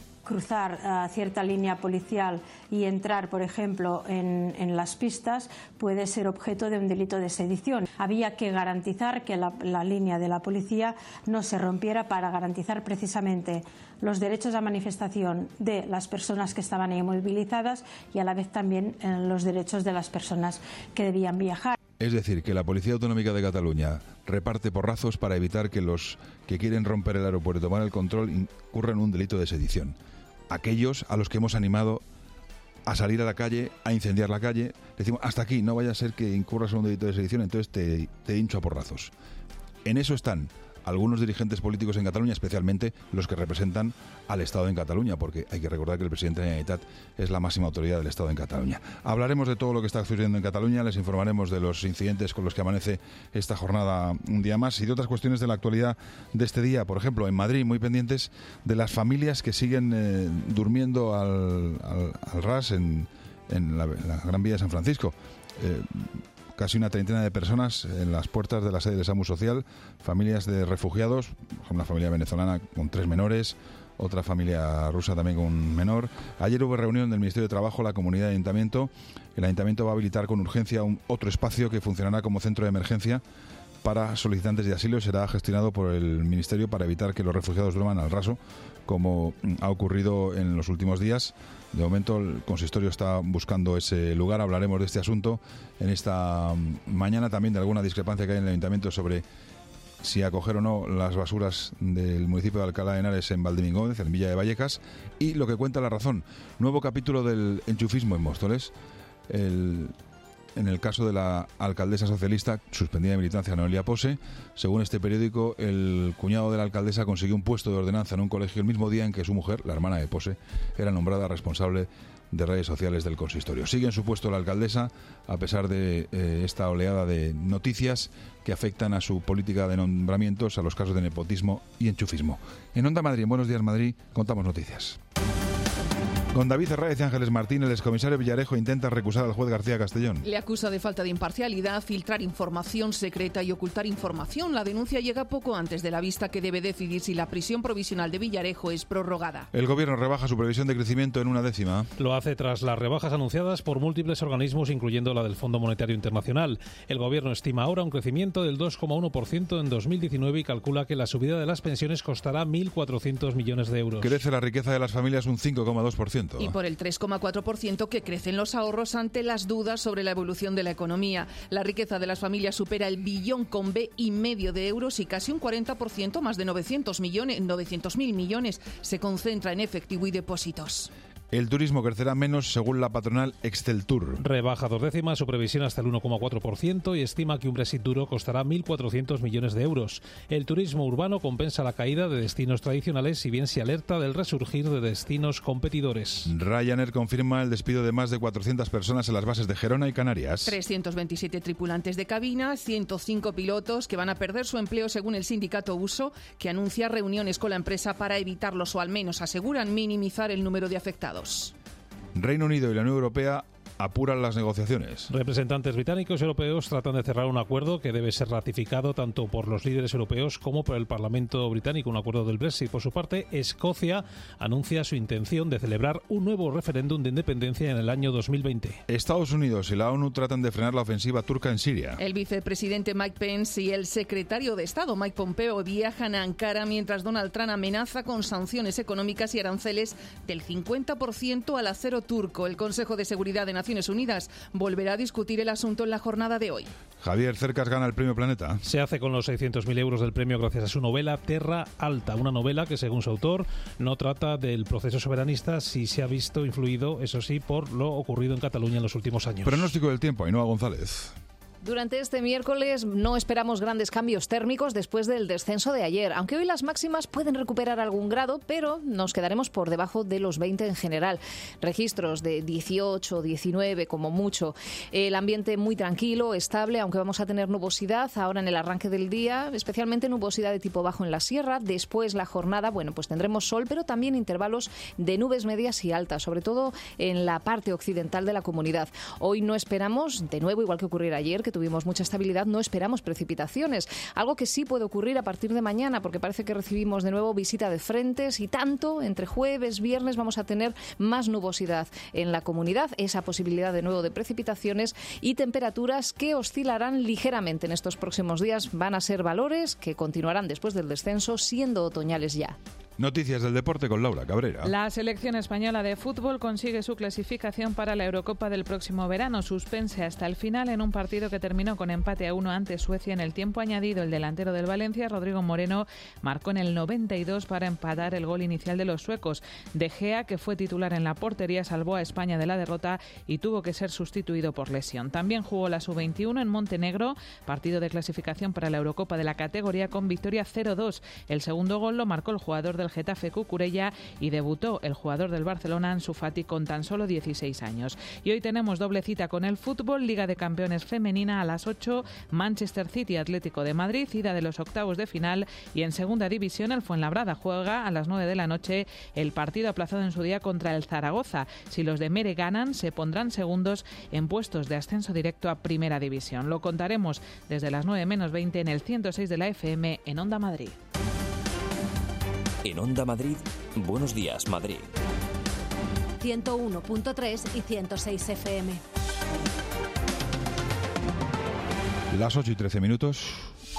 S8: Cruzar uh, cierta línea policial y entrar, por ejemplo, en, en las pistas puede ser objeto de un delito de sedición. Había que garantizar que la, la línea de la policía no se rompiera para garantizar precisamente los derechos a manifestación de las personas que estaban ahí movilizadas y a la vez también eh, los derechos de las personas que debían viajar.
S1: Es decir, que la Policía Autonómica de Cataluña reparte porrazos para evitar que los que quieren romper el aeropuerto y tomar el control incurran en un delito de sedición. Aquellos a los que hemos animado a salir a la calle, a incendiar la calle, decimos, hasta aquí, no vaya a ser que incurras en un delito de sedición, entonces te, te hincho a porrazos. En eso están algunos dirigentes políticos en Cataluña, especialmente los que representan al Estado en Cataluña, porque hay que recordar que el presidente de la Generalitat es la máxima autoridad del Estado en Cataluña. Hablaremos de todo lo que está sucediendo en Cataluña, les informaremos de los incidentes con los que amanece esta jornada un día más y de otras cuestiones de la actualidad de este día. Por ejemplo, en Madrid, muy pendientes de las familias que siguen eh, durmiendo al, al, al ras en, en la, la Gran Vía de San Francisco. Eh, Casi una treintena de personas en las puertas de la sede de SAMU Social, familias de refugiados, una familia venezolana con tres menores, otra familia rusa también con un menor. Ayer hubo reunión del Ministerio de Trabajo, la Comunidad de Ayuntamiento. El Ayuntamiento va a habilitar con urgencia un, otro espacio que funcionará como centro de emergencia para solicitantes de asilo y será gestionado por el Ministerio para evitar que los refugiados duerman al raso, como ha ocurrido en los últimos días. De momento el consistorio está buscando ese lugar. Hablaremos de este asunto en esta mañana, también de alguna discrepancia que hay en el Ayuntamiento sobre si acoger o no las basuras del municipio de Alcalá de Henares en Valdemingónez, en Villa de Vallecas, y lo que cuenta La Razón, nuevo capítulo del enchufismo en Móstoles. El, en el caso de la alcaldesa socialista suspendida de militancia, Noelia Pose, según este periódico, el cuñado de la alcaldesa consiguió un puesto de ordenanza en un colegio el mismo día en que su mujer, la hermana de Pose, era nombrada responsable de redes sociales del consistorio. Sigue en su puesto la alcaldesa a pesar de eh, esta oleada de noticias que afectan a su política de nombramientos, a los casos de nepotismo y enchufismo. En Onda Madrid, en Buenos Días Madrid, contamos noticias. Con David Herráez y Ángeles Martín, el excomisario Villarejo intenta recusar al juez García Castellón.
S3: Le acusa de falta de imparcialidad, filtrar información secreta y ocultar información. La denuncia llega poco antes de la vista que debe decidir si la prisión provisional de Villarejo es prorrogada.
S1: El gobierno rebaja su previsión de crecimiento en una décima.
S12: Lo hace tras las rebajas anunciadas por múltiples organismos, incluyendo la del Fondo Monetario Internacional. El gobierno estima ahora un crecimiento del dos coma uno por ciento en dos mil diecinueve y calcula que la subida de las pensiones costará mil cuatrocientos millones de euros.
S1: Crece la riqueza de las familias un cinco coma dos por ciento.
S3: Y por el tres coma cuatro por ciento que crecen los ahorros ante las dudas sobre la evolución de la economía. La riqueza de las familias supera el billón con B y medio de euros y casi un cuarenta por ciento, más de novecientos millones, novecientos mil millones, se concentra en efectivo y depósitos.
S1: El turismo crecerá menos según la patronal Exceltur.
S12: Rebaja dos décimas su previsión hasta el uno coma cuatro por ciento y estima que un Brexit duro costará mil cuatrocientos millones de euros. El turismo urbano compensa la caída de destinos tradicionales, si bien se alerta del resurgir de destinos competidores.
S1: Ryanair confirma el despido de más de cuatrocientas personas en las bases de Gerona y Canarias.
S3: trescientos veintisiete tripulantes de cabina, ciento cinco pilotos que van a perder su empleo según el sindicato Uso, que anuncia reuniones con la empresa para evitarlos o al menos aseguran minimizar el número de afectados.
S1: Reino Unido y la Unión Europea apuran las negociaciones.
S12: Representantes británicos y europeos tratan de cerrar un acuerdo que debe ser ratificado tanto por los líderes europeos como por el Parlamento británico, un acuerdo del Brexit. Por su parte, Escocia anuncia su intención de celebrar un nuevo referéndum de independencia en el año dos mil veinte.
S1: Estados Unidos y la ONU tratan de frenar la ofensiva turca en Siria.
S3: El vicepresidente Mike Pence y el secretario de Estado Mike Pompeo viajan a Ankara mientras Donald Trump amenaza con sanciones económicas y aranceles del cincuenta por ciento al acero turco. El Consejo de Seguridad de Naciones Unidas volverá a discutir el asunto en la jornada de hoy.
S1: Javier Cercas gana el premio Planeta.
S12: Se hace con los seiscientos mil euros del premio gracias a su novela Terra Alta, una novela que, según su autor, no trata del proceso soberanista, si se ha visto influido, eso sí, por lo ocurrido en Cataluña en los últimos años.
S1: Pronóstico del tiempo, Ainhoa González.
S14: Durante este miércoles no esperamos grandes cambios térmicos después del descenso de ayer, aunque hoy las máximas pueden recuperar algún grado, pero nos quedaremos por debajo de los veinte en general. Registros de dieciocho, diecinueve como mucho. El ambiente muy tranquilo, estable, aunque vamos a tener nubosidad ahora en el arranque del día, especialmente nubosidad de tipo bajo en la sierra. Después la jornada, bueno, pues tendremos sol, pero también intervalos de nubes medias y altas, sobre todo en la parte occidental de la comunidad. Hoy no esperamos, de nuevo, igual que ocurriera ayer, que tuvimos mucha estabilidad, no esperamos precipitaciones. Algo que sí puede ocurrir a partir de mañana, porque parece que recibimos de nuevo visita de frentes y tanto, entre jueves, viernes, vamos a tener más nubosidad en la comunidad, esa posibilidad de nuevo de precipitaciones y temperaturas que oscilarán ligeramente en estos próximos días. Van a ser valores que continuarán después del descenso, siendo otoñales ya.
S1: Noticias del deporte con Laura Cabrera.
S18: La selección española de fútbol consigue su clasificación para la Eurocopa del próximo verano. Suspense hasta el final en un partido que terminó con empate a uno ante Suecia en el tiempo añadido. El delantero del Valencia, Rodrigo Moreno, marcó en el noventa y dos para empatar el gol inicial de los suecos. De Gea, que fue titular en la portería, salvó a España de la derrota y tuvo que ser sustituido por lesión. También jugó la sub veintiuno en Montenegro, partido de clasificación para la Eurocopa de la categoría con victoria cero dos. El segundo gol lo marcó el jugador del Getafe, Cucurella, y debutó el jugador del Barcelona, Ansu Fati, con tan solo dieciséis años. Y hoy tenemos doble cita con el fútbol, Liga de Campeones femenina a las ocho, Manchester City Atlético de Madrid, ida de los octavos de final, y en segunda división el Fuenlabrada juega a las nueve de la noche el partido aplazado en su día contra el Zaragoza. Si los de Mere ganan, se pondrán segundos en puestos de ascenso directo a primera división. Lo contaremos desde las nueve menos veinte en el ciento seis de la F M en Onda Madrid.
S2: En Onda Madrid, Buenos Días Madrid.
S19: ciento uno punto tres y ciento seis F M.
S1: Las ocho y trece minutos.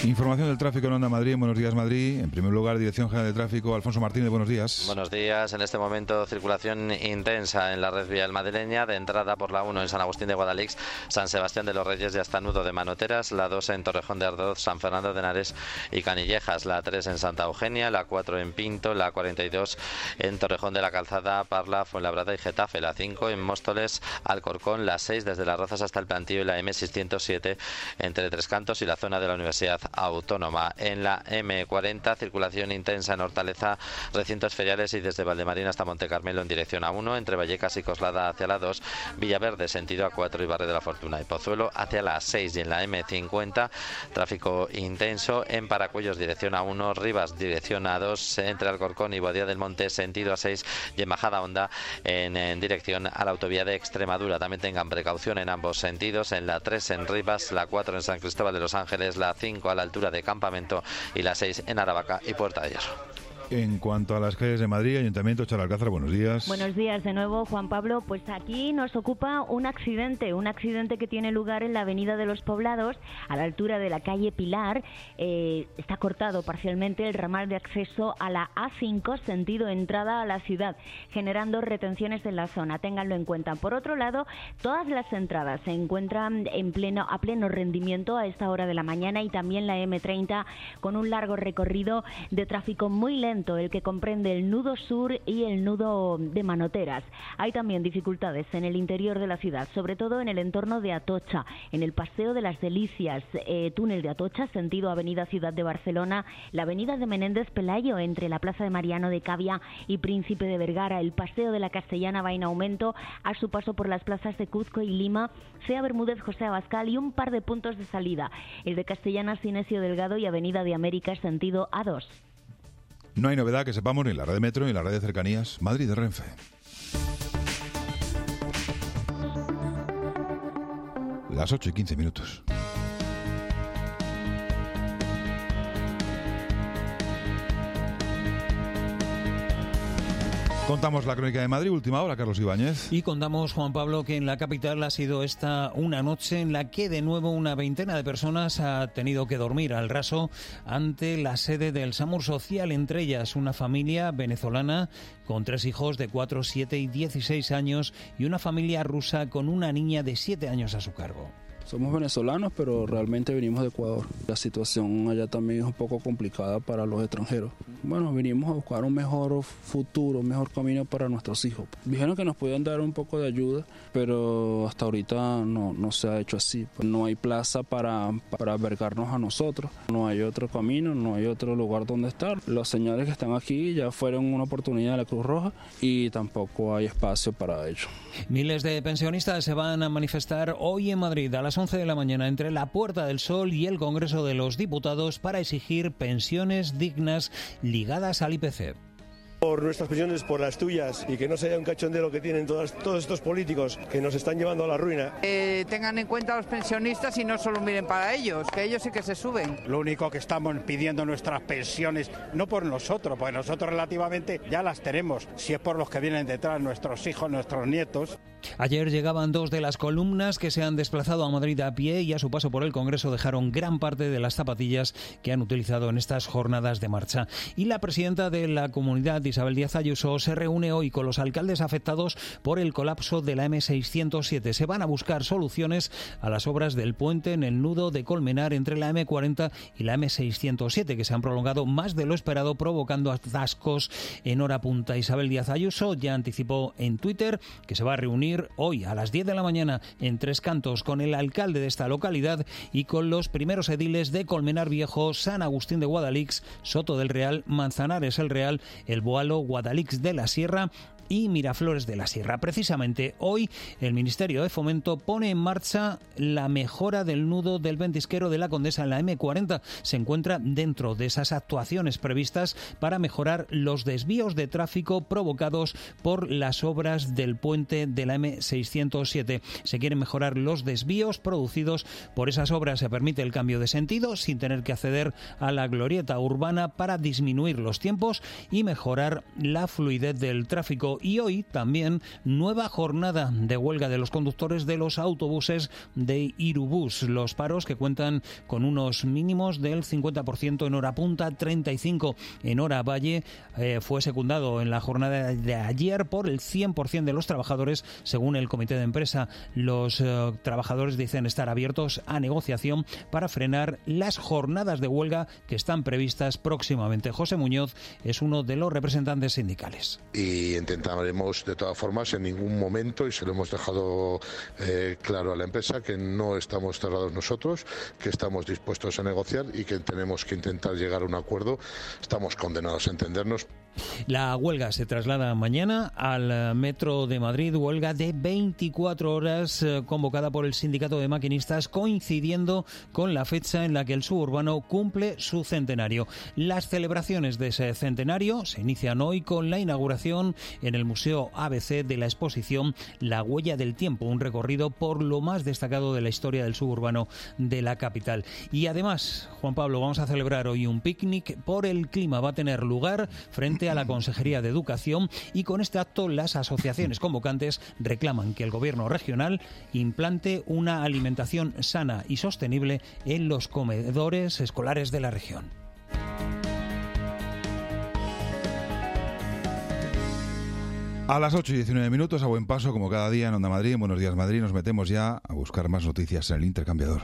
S1: Información del tráfico en Onda Madrid. Buenos días, Madrid. En primer lugar, Dirección General de Tráfico. Alfonso Martínez, buenos días.
S4: Buenos días. En este momento, circulación intensa en la red vial madrileña. De entrada por la uno en San Agustín de Guadalix, San Sebastián de los Reyes y hasta Nudo de Manoteras. La dos en Torrejón de Ardoz, San Fernando de Henares y Canillejas. La tres en Santa Eugenia. La cuatro en Pinto. La cuarenta y dos en Torrejón de la Calzada, Parla, Fuenlabrada y Getafe. La cinco en Móstoles, Alcorcón. La seis desde Las Rozas hasta el Plantío y la eme seiscientos siete entre Tres Cantos y la zona de la Universidad Autónoma. En la eme cuarenta, circulación intensa en Hortaleza, recintos feriales y desde Valdemarín hasta Montecarmelo en dirección a uno, entre Vallecas y Coslada hacia la dos, Villaverde sentido a cuatro y Barrio de la Fortuna y Pozuelo hacia la seis. Y en la eme cincuenta, tráfico intenso en Paracuellos dirección a uno, Rivas dirección a dos, entre Alcorcón y Boadilla del Monte sentido a seis y en Majada Honda en, en dirección a la autovía de Extremadura. También tengan precaución en ambos sentidos. En la tres en Rivas, la cuatro en San Cristóbal de los Ángeles, la cinco a la altura de Campamento y la seis en Aravaca y Puerta de Hierro.
S1: En cuanto a las calles de Madrid, Ayuntamiento, Charo Alcázar, buenos días.
S9: Buenos días de nuevo, Juan Pablo. Pues aquí nos ocupa un accidente, un accidente que tiene lugar en la Avenida de los Poblados, a la altura de la calle Pilar. Eh, está cortado parcialmente el ramal de acceso a la A cinco, sentido entrada a la ciudad, generando retenciones en la zona. Ténganlo en cuenta. Por otro lado, todas las entradas se encuentran en pleno, a pleno rendimiento a esta hora de la mañana, y también la eme treinta con un largo recorrido de tráfico muy lento, el que comprende el nudo sur y el nudo de Manoteras. Hay también dificultades en el interior de la ciudad, sobre todo en el entorno de Atocha, en el Paseo de las Delicias, eh, túnel de Atocha, sentido Avenida Ciudad de Barcelona, la Avenida de Menéndez Pelayo, entre la Plaza de Mariano de Cavia y Príncipe de Vergara, el Paseo de la Castellana va en aumento a su paso por las plazas de Cuzco y Lima, Cea Bermúdez, José Abascal y un par de puntos de salida, el de Castellana, Sinesio Delgado y Avenida de América, sentido A dos.
S1: No hay novedad que sepamos ni en la red de metro ni en la red de cercanías Madrid de Renfe. Las ocho y quince minutos. Contamos la crónica de Madrid, última hora, Carlos Ibáñez.
S12: Y contamos, Juan Pablo, que en la capital ha sido esta una noche en la que de nuevo una veintena de personas ha tenido que dormir al raso ante la sede del SAMUR Social, entre ellas una familia venezolana con tres hijos de cuatro, siete y dieciséis años y una familia rusa con una niña de siete años a su cargo.
S16: Somos venezolanos, pero realmente venimos de Ecuador. La situación allá también es un poco complicada para los extranjeros. Bueno, venimos a buscar un mejor futuro, un mejor camino para nuestros hijos. Dijeron que nos podían dar un poco de ayuda, pero hasta ahorita no, no se ha hecho así. No hay plaza para, para albergarnos a nosotros. No hay otro camino, no hay otro lugar donde estar. Los señores que están aquí ya fueron una oportunidad de la Cruz Roja y tampoco hay espacio para ello.
S12: Miles de pensionistas se van a manifestar hoy en Madrid a las once de la mañana entre la Puerta del Sol y el Congreso de los Diputados para exigir pensiones dignas ligadas al I P C.
S17: Por nuestras pensiones, por las tuyas, y que no sea un cachondeo que tienen todos, todos estos políticos que nos están llevando a la ruina.
S23: Eh, tengan en cuenta a los pensionistas y no solo miren para ellos, que ellos sí que se suben.
S24: Lo único que estamos pidiendo nuestras pensiones, no por nosotros, porque nosotros relativamente ya las tenemos, si es por los que vienen detrás, nuestros hijos, nuestros nietos.
S12: Ayer llegaban dos de las columnas que se han desplazado a Madrid a pie y a su paso por el Congreso dejaron gran parte de las zapatillas que han utilizado en estas jornadas de marcha. Y la presidenta de la comunidad, Isabel Díaz Ayuso, se reúne hoy con los alcaldes afectados por el colapso de la eme seiscientos siete. Se van a buscar soluciones a las obras del puente en el nudo de Colmenar entre la eme cuarenta y la eme seiscientos siete, que se han prolongado más de lo esperado, provocando atascos en hora punta. Isabel Díaz Ayuso ya anticipó en Twitter que se va a reunir hoy a las diez de la mañana en Tres Cantos con el alcalde de esta localidad y con los primeros ediles de Colmenar Viejo, San Agustín de Guadalix, Soto del Real, Manzanares el Real, El Boalo, Guadalix de la Sierra y Miraflores de la Sierra. Precisamente hoy el Ministerio de Fomento pone en marcha la mejora del nudo del ventisquero de la Condesa en la eme cuarenta. Se encuentra dentro de esas actuaciones previstas para mejorar los desvíos de tráfico provocados por las obras del puente de la eme seiscientos siete. Se quieren mejorar los desvíos producidos por esas obras. Se permite el cambio de sentido sin tener que acceder a la glorieta urbana para disminuir los tiempos y mejorar la fluidez del tráfico.
S10: y hoy también nueva jornada de huelga de los conductores de los autobuses de Irubús. Los paros, que cuentan con unos mínimos del cincuenta por ciento en hora punta, treinta y cinco en hora valle, eh, fue secundado en la jornada de ayer por el cien por ciento de los trabajadores, según el comité de empresa. Los eh, trabajadores dicen estar abiertos a negociación para frenar las jornadas de huelga que están previstas próximamente. José Muñoz es uno de los representantes sindicales.
S11: Y intentaremos de todas formas en ningún momento, y se lo hemos dejado eh, claro a la empresa, que no estamos cerrados nosotros, que estamos dispuestos a negociar y que tenemos que intentar llegar a un acuerdo. Estamos condenados a entendernos.
S10: La huelga se traslada mañana al Metro de Madrid, huelga de veinticuatro horas eh, convocada por el Sindicato de Maquinistas, coincidiendo con la fecha en la que el suburbano cumple su centenario. Las celebraciones de ese centenario se inician hoy con la inauguración en el Museo A B C de la exposición La Huella del Tiempo, un recorrido por lo más destacado de la historia del suburbano de la capital. Y además, Juan Pablo, vamos a celebrar hoy un picnic por el clima. Va a tener lugar frente a la Consejería de Educación, y con este acto las asociaciones convocantes reclaman que el Gobierno regional implante una alimentación sana y sostenible en los comedores escolares de la región.
S1: A las ocho y diecinueve minutos, a buen paso, como cada día en Onda Madrid, en Buenos Días Madrid, nos metemos ya a buscar más noticias en el intercambiador.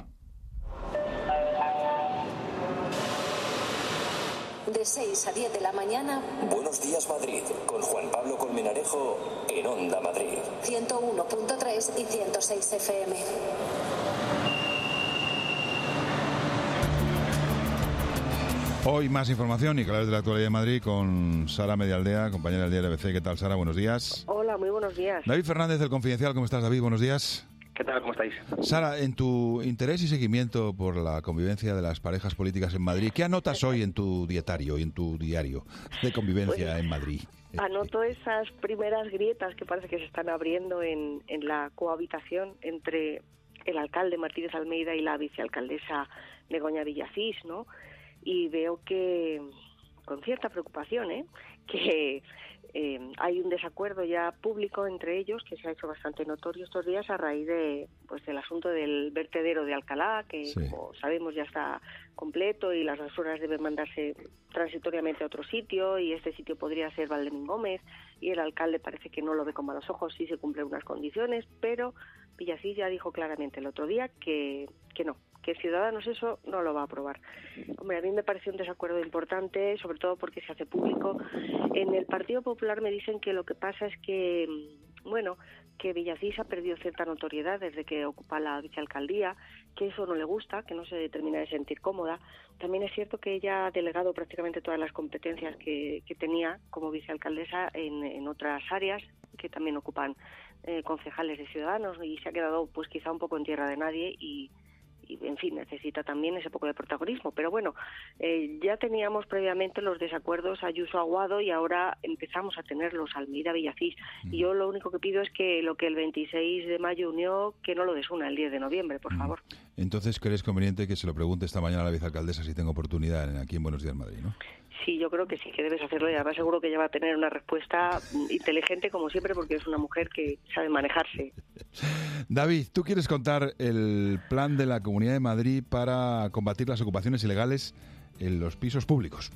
S13: De seis a diez de la mañana.
S2: Buenos Días Madrid, con Juan Pablo Colmenarejo en Onda Madrid.
S13: ciento uno punto tres y ciento seis F M.
S1: Hoy más información y claves de la actualidad de Madrid con Sara Medialdea, compañera del diario A B C. ¿Qué tal, Sara? Buenos días.
S20: Hola, muy buenos días.
S1: David Fernández, del Confidencial. ¿Cómo estás, David? Buenos días.
S21: ¿Qué tal? ¿Cómo estáis?
S1: Sara, en tu interés y seguimiento por la convivencia de las parejas políticas en Madrid, ¿qué anotas hoy en tu dietario y en tu diario de convivencia pues, en Madrid?
S20: Anoto esas primeras grietas que parece que se están abriendo en, en la cohabitación entre el alcalde Martínez Almeida y la vicealcaldesa Begoña Villacís, ¿no? Y veo que, con cierta preocupación, ¿eh? que eh, hay un desacuerdo ya público entre ellos que se ha hecho bastante notorio estos días a raíz de pues del asunto del vertedero de Alcalá, que sí, como sabemos ya está completo y las basuras deben mandarse transitoriamente a otro sitio, y este sitio podría ser Valdemín Gómez, y el alcalde parece que no lo ve con malos ojos si se cumplen unas condiciones, pero Villacís ya dijo claramente el otro día que, que no, que Ciudadanos eso no lo va a aprobar. Hombre, a mí me parece un desacuerdo importante, sobre todo porque se hace público. En el Partido Popular me dicen que lo que pasa es que, bueno, que Villacís ha perdido cierta notoriedad desde que ocupa la vicealcaldía, que eso no le gusta, que no se termina de sentir cómoda. También es cierto que ella ha delegado prácticamente todas las competencias que, que tenía como vicealcaldesa en, en otras áreas que también ocupan eh, concejales de Ciudadanos, y se ha quedado pues quizá un poco en tierra de nadie y y en fin, necesita también ese poco de protagonismo. Pero bueno, eh, ya teníamos previamente los desacuerdos Ayuso-Aguado y ahora empezamos a tenerlos Almeida-Villacís. Mm. Y yo lo único que pido es que lo que el veintiséis de mayo unió, que no lo desuna el diez de noviembre, por mm. favor.
S1: Entonces, ¿crees conveniente que se lo pregunte esta mañana a la vicealcaldesa si tengo oportunidad aquí en Buenos Días Madrid, no?
S20: Sí, yo creo que sí, que debes hacerlo, y además seguro que ella va a tener una respuesta inteligente, como siempre, porque es una mujer que sabe manejarse.
S1: David, ¿tú quieres contar el plan de la Comunidad de Madrid para combatir las ocupaciones ilegales en los pisos públicos?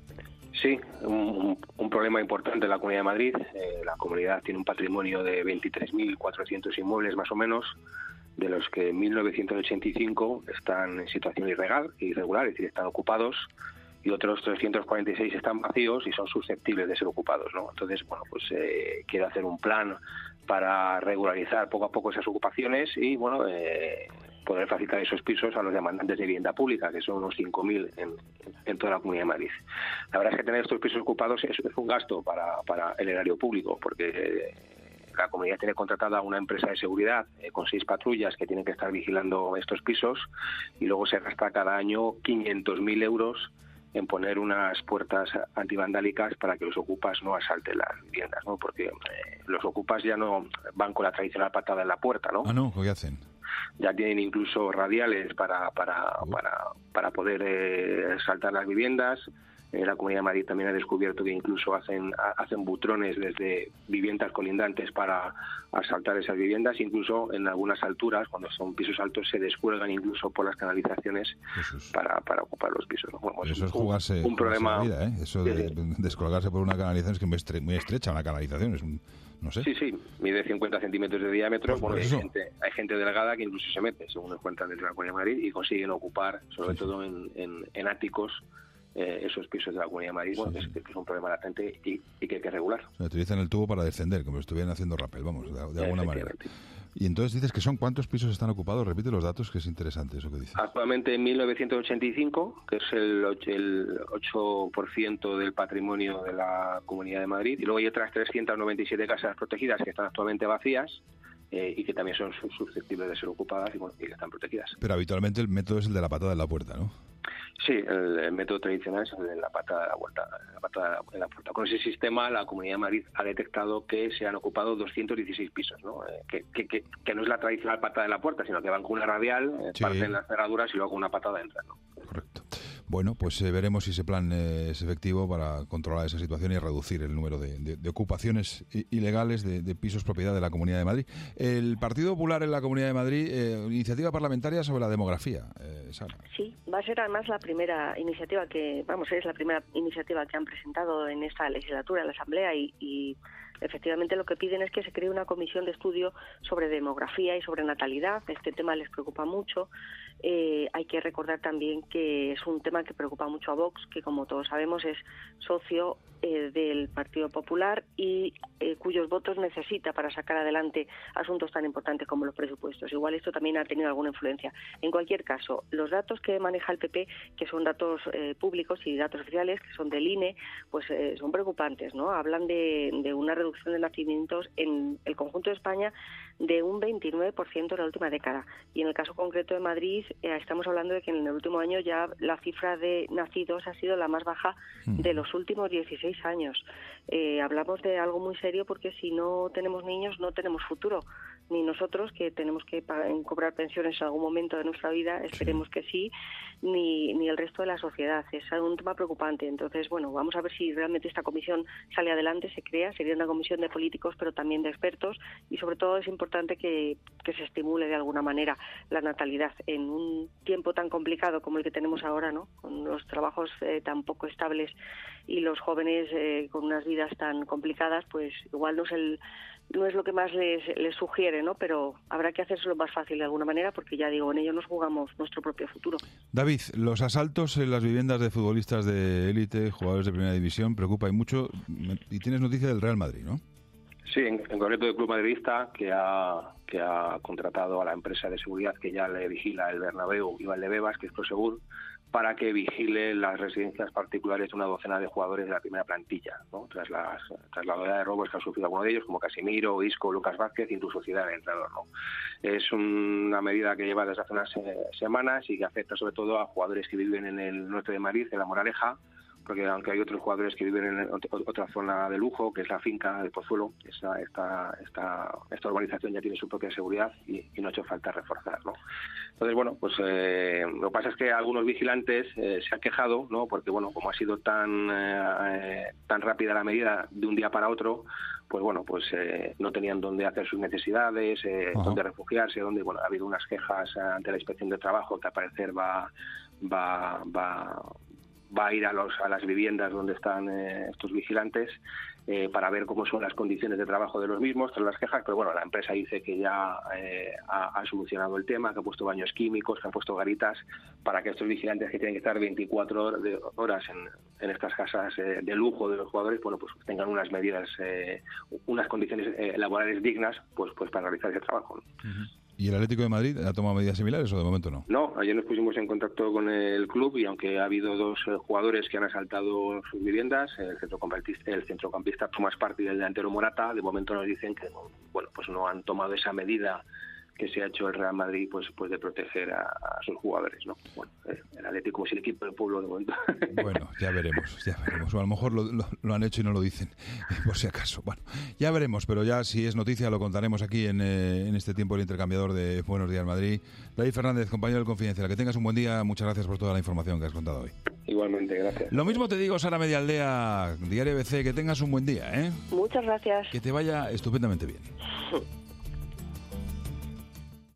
S21: Sí, un, un problema importante en la Comunidad de Madrid. Eh, la comunidad tiene un patrimonio de veintitrés mil cuatrocientos inmuebles más o menos, de los que mil novecientos ochenta y cinco están en situación ilegal, irregular, es decir, están ocupados, y otros trescientos cuarenta y seis están vacíos y son susceptibles de ser ocupados, ¿no? Entonces, bueno, pues eh, quiero hacer un plan para regularizar poco a poco esas ocupaciones y, bueno, eh, poder facilitar esos pisos a los demandantes de vivienda pública, que son unos cinco mil en, en toda la Comunidad de Madrid. La verdad es que tener estos pisos ocupados es, es un gasto para, para el erario público, porque eh, la comunidad tiene contratada una empresa de seguridad eh, con seis patrullas que tienen que estar vigilando estos pisos, y luego se gasta cada año quinientos mil euros en poner unas puertas antivandálicas para que los ocupas no asalten las viviendas, ¿no? Porque eh, los ocupas ya no van con la tradicional patada en la puerta, ¿no?
S1: Ah, no, ¿qué hacen?
S21: Ya tienen incluso radiales para para, uh. para, para poder eh, saltar las viviendas. Eh, la Comunidad de Madrid también ha descubierto que incluso hacen hacen butrones desde viviendas colindantes para asaltar esas viviendas. Incluso en algunas alturas, cuando son pisos altos, se descuelgan incluso por las canalizaciones para, para ocupar los pisos. Bueno, pues
S1: eso es
S21: un,
S1: jugarse,
S21: un problema.
S1: Jugarse la vida, ¿eh? Eso de descolgarse por una canalización es que muy, estre muy estrecha una canalización. Es un, no sé.
S21: Sí, sí, mide cincuenta centímetros de diámetro.
S1: Pues
S21: bueno, hay
S1: eso.
S21: gente, hay gente delgada que incluso se mete, según nos cuentan desde la Comunidad de Madrid, y consiguen ocupar, sobre sí, todo en, en, en áticos, eh, esos pisos de la Comunidad de Madrid. Bueno, sí, sí. Es, que es un problema latente y, y que hay que regular.
S1: O sea, utilizan el tubo para descender, como si estuvieran haciendo rappel, vamos, de, de alguna manera. Y entonces dices que son ¿cuántos pisos están ocupados? Repite los datos, que es interesante eso que dices.
S21: Actualmente en mil novecientos ochenta y cinco, que es el ocho por ciento del patrimonio de la Comunidad de Madrid, y luego hay otras trescientas noventa y siete casas protegidas que están actualmente vacías, eh, y que también son susceptibles de ser ocupadas y, bueno, y que están protegidas.
S1: Pero habitualmente el método es el de la patada en la puerta, ¿no?
S21: Sí, el, el método tradicional es el de la patada de la puerta. La patada de la puerta. Con ese sistema, la Comunidad de Madrid ha detectado que se han ocupado doscientos dieciséis pisos, ¿no? Eh, que, que, que, que no es la tradicional patada de la puerta, sino que van con una radial, eh, sí, parten las cerraduras y luego con una patada entran, ¿no?
S1: Correcto. Bueno, pues eh, veremos si ese plan eh, es efectivo para controlar esa situación y reducir el número de, de, de ocupaciones ilegales de, de pisos propiedad de la Comunidad de Madrid. El Partido Popular en la Comunidad de Madrid, eh, iniciativa parlamentaria sobre la demografía, eh, Sara.
S20: Sí, va a ser además la primera iniciativa que, vamos, es la primera iniciativa que han presentado en esta legislatura en la Asamblea y, y efectivamente lo que piden es que se cree una comisión de estudio sobre demografía y sobre natalidad. Este tema les preocupa mucho. Eh, hay que recordar también que es un tema que preocupa mucho a Vox, que como todos sabemos es socio eh, del Partido Popular y eh, cuyos votos necesita para sacar adelante asuntos tan importantes como los presupuestos. Igual esto también ha tenido alguna influencia. En cualquier caso, los datos que maneja el P P, que son datos eh, públicos y datos oficiales, que son del I N E, pues eh, son preocupantes, ¿no? Hablan de, de una reducción de nacimientos en el conjunto de España de un veintinueve por ciento en la última década. Y en el caso concreto de Madrid, eh, estamos hablando de que en el último año ya la cifra de nacidos ha sido la más baja de los últimos dieciséis años. Eh, hablamos de algo muy serio porque si no tenemos niños no tenemos futuro. Ni nosotros, que tenemos que cobrar pensiones en algún momento de nuestra vida, esperemos sí. que sí, ni, ni el resto de la sociedad. Es un tema preocupante. Entonces, bueno, vamos a ver si realmente esta comisión sale adelante, se crea. Sería una comisión de políticos, pero también de expertos. Y sobre todo es importante que, que se estimule de alguna manera la natalidad en un tiempo tan complicado como el que tenemos ahora, ¿no? Con los trabajos eh, tan poco estables y los jóvenes eh, con unas vidas tan complicadas, pues igual no es el no es lo que más les, les sugiere, ¿no? Pero habrá que hacérselo más fácil de alguna manera porque, ya digo, en ello nos jugamos nuestro propio futuro.
S1: David, los asaltos en las viviendas de futbolistas de élite, jugadores de primera división, preocupa y mucho. Y tienes noticia del Real Madrid, ¿no?
S21: Sí, en, en concreto del club madridista que ha que ha contratado a la empresa de seguridad que ya le vigila el Bernabéu y Valdebebas, que es Prosegur, para que vigile las residencias particulares de una docena de jugadores de la primera plantilla, ¿no? Tras las tras la oleada de robos que han sufrido algunos de ellos, como Casemiro, Isco, Lucas Vázquez, incluso Zidane, el entrenador, ¿no? Es una medida que lleva desde hace unas eh, semanas y que afecta sobre todo a jugadores que viven en el norte de Madrid, en La Moraleja, porque aunque hay otros jugadores que viven en otra zona de lujo, que es la finca de Pozuelo, esta, esta, esta, esta urbanización ya tiene su propia seguridad y, y no ha hecho falta reforzar, ¿no? Entonces, bueno, pues eh, lo que pasa es que algunos vigilantes eh, se han quejado, ¿no? Porque, bueno, como ha sido tan eh, tan rápida la medida de un día para otro, pues bueno, pues eh, no tenían dónde hacer sus necesidades, eh, dónde refugiarse, dónde, bueno, ha habido unas quejas ante la Inspección de Trabajo que al parecer va va va va a ir a, los, a las viviendas donde están eh, estos vigilantes eh, para ver cómo son las condiciones de trabajo de los mismos, tras las quejas, pero bueno, la empresa dice que ya eh, ha, ha solucionado el tema, que ha puesto baños químicos, que ha puesto garitas para que estos vigilantes que tienen que estar veinticuatro horas en, en estas casas eh, de lujo de los jugadores, bueno, pues tengan unas medidas, eh, unas condiciones eh, laborales dignas, pues, pues para realizar ese trabajo, ¿no? Uh-huh.
S1: ¿Y el Atlético de Madrid ha tomado medidas similares o de momento no?
S21: No, ayer nos pusimos en contacto con el club y aunque ha habido dos eh, jugadores que han asaltado sus viviendas, el centrocampista, el centrocampista Tomás Partey y el delantero Morata, de momento nos dicen que bueno, pues no han tomado esa medida que se ha hecho el Real Madrid pues pues de proteger a, a sus jugadores, ¿no? Bueno, el Atlético es el equipo del pueblo de momento.
S1: Bueno, ya veremos, ya veremos. O a lo mejor lo, lo, lo han hecho y no lo dicen, por si acaso. Bueno, ya veremos, pero ya si es noticia lo contaremos aquí en, eh, en este tiempo el intercambiador de Buenos Días Madrid. David Fernández, compañero del Confidencial, que tengas un buen día. Muchas gracias por toda la información que has contado hoy.
S21: Igualmente, gracias.
S1: Lo mismo te digo, Sara Medialdea, Diario B C, que tengas un buen día, ¿eh?
S20: Muchas gracias.
S1: Que te vaya estupendamente bien.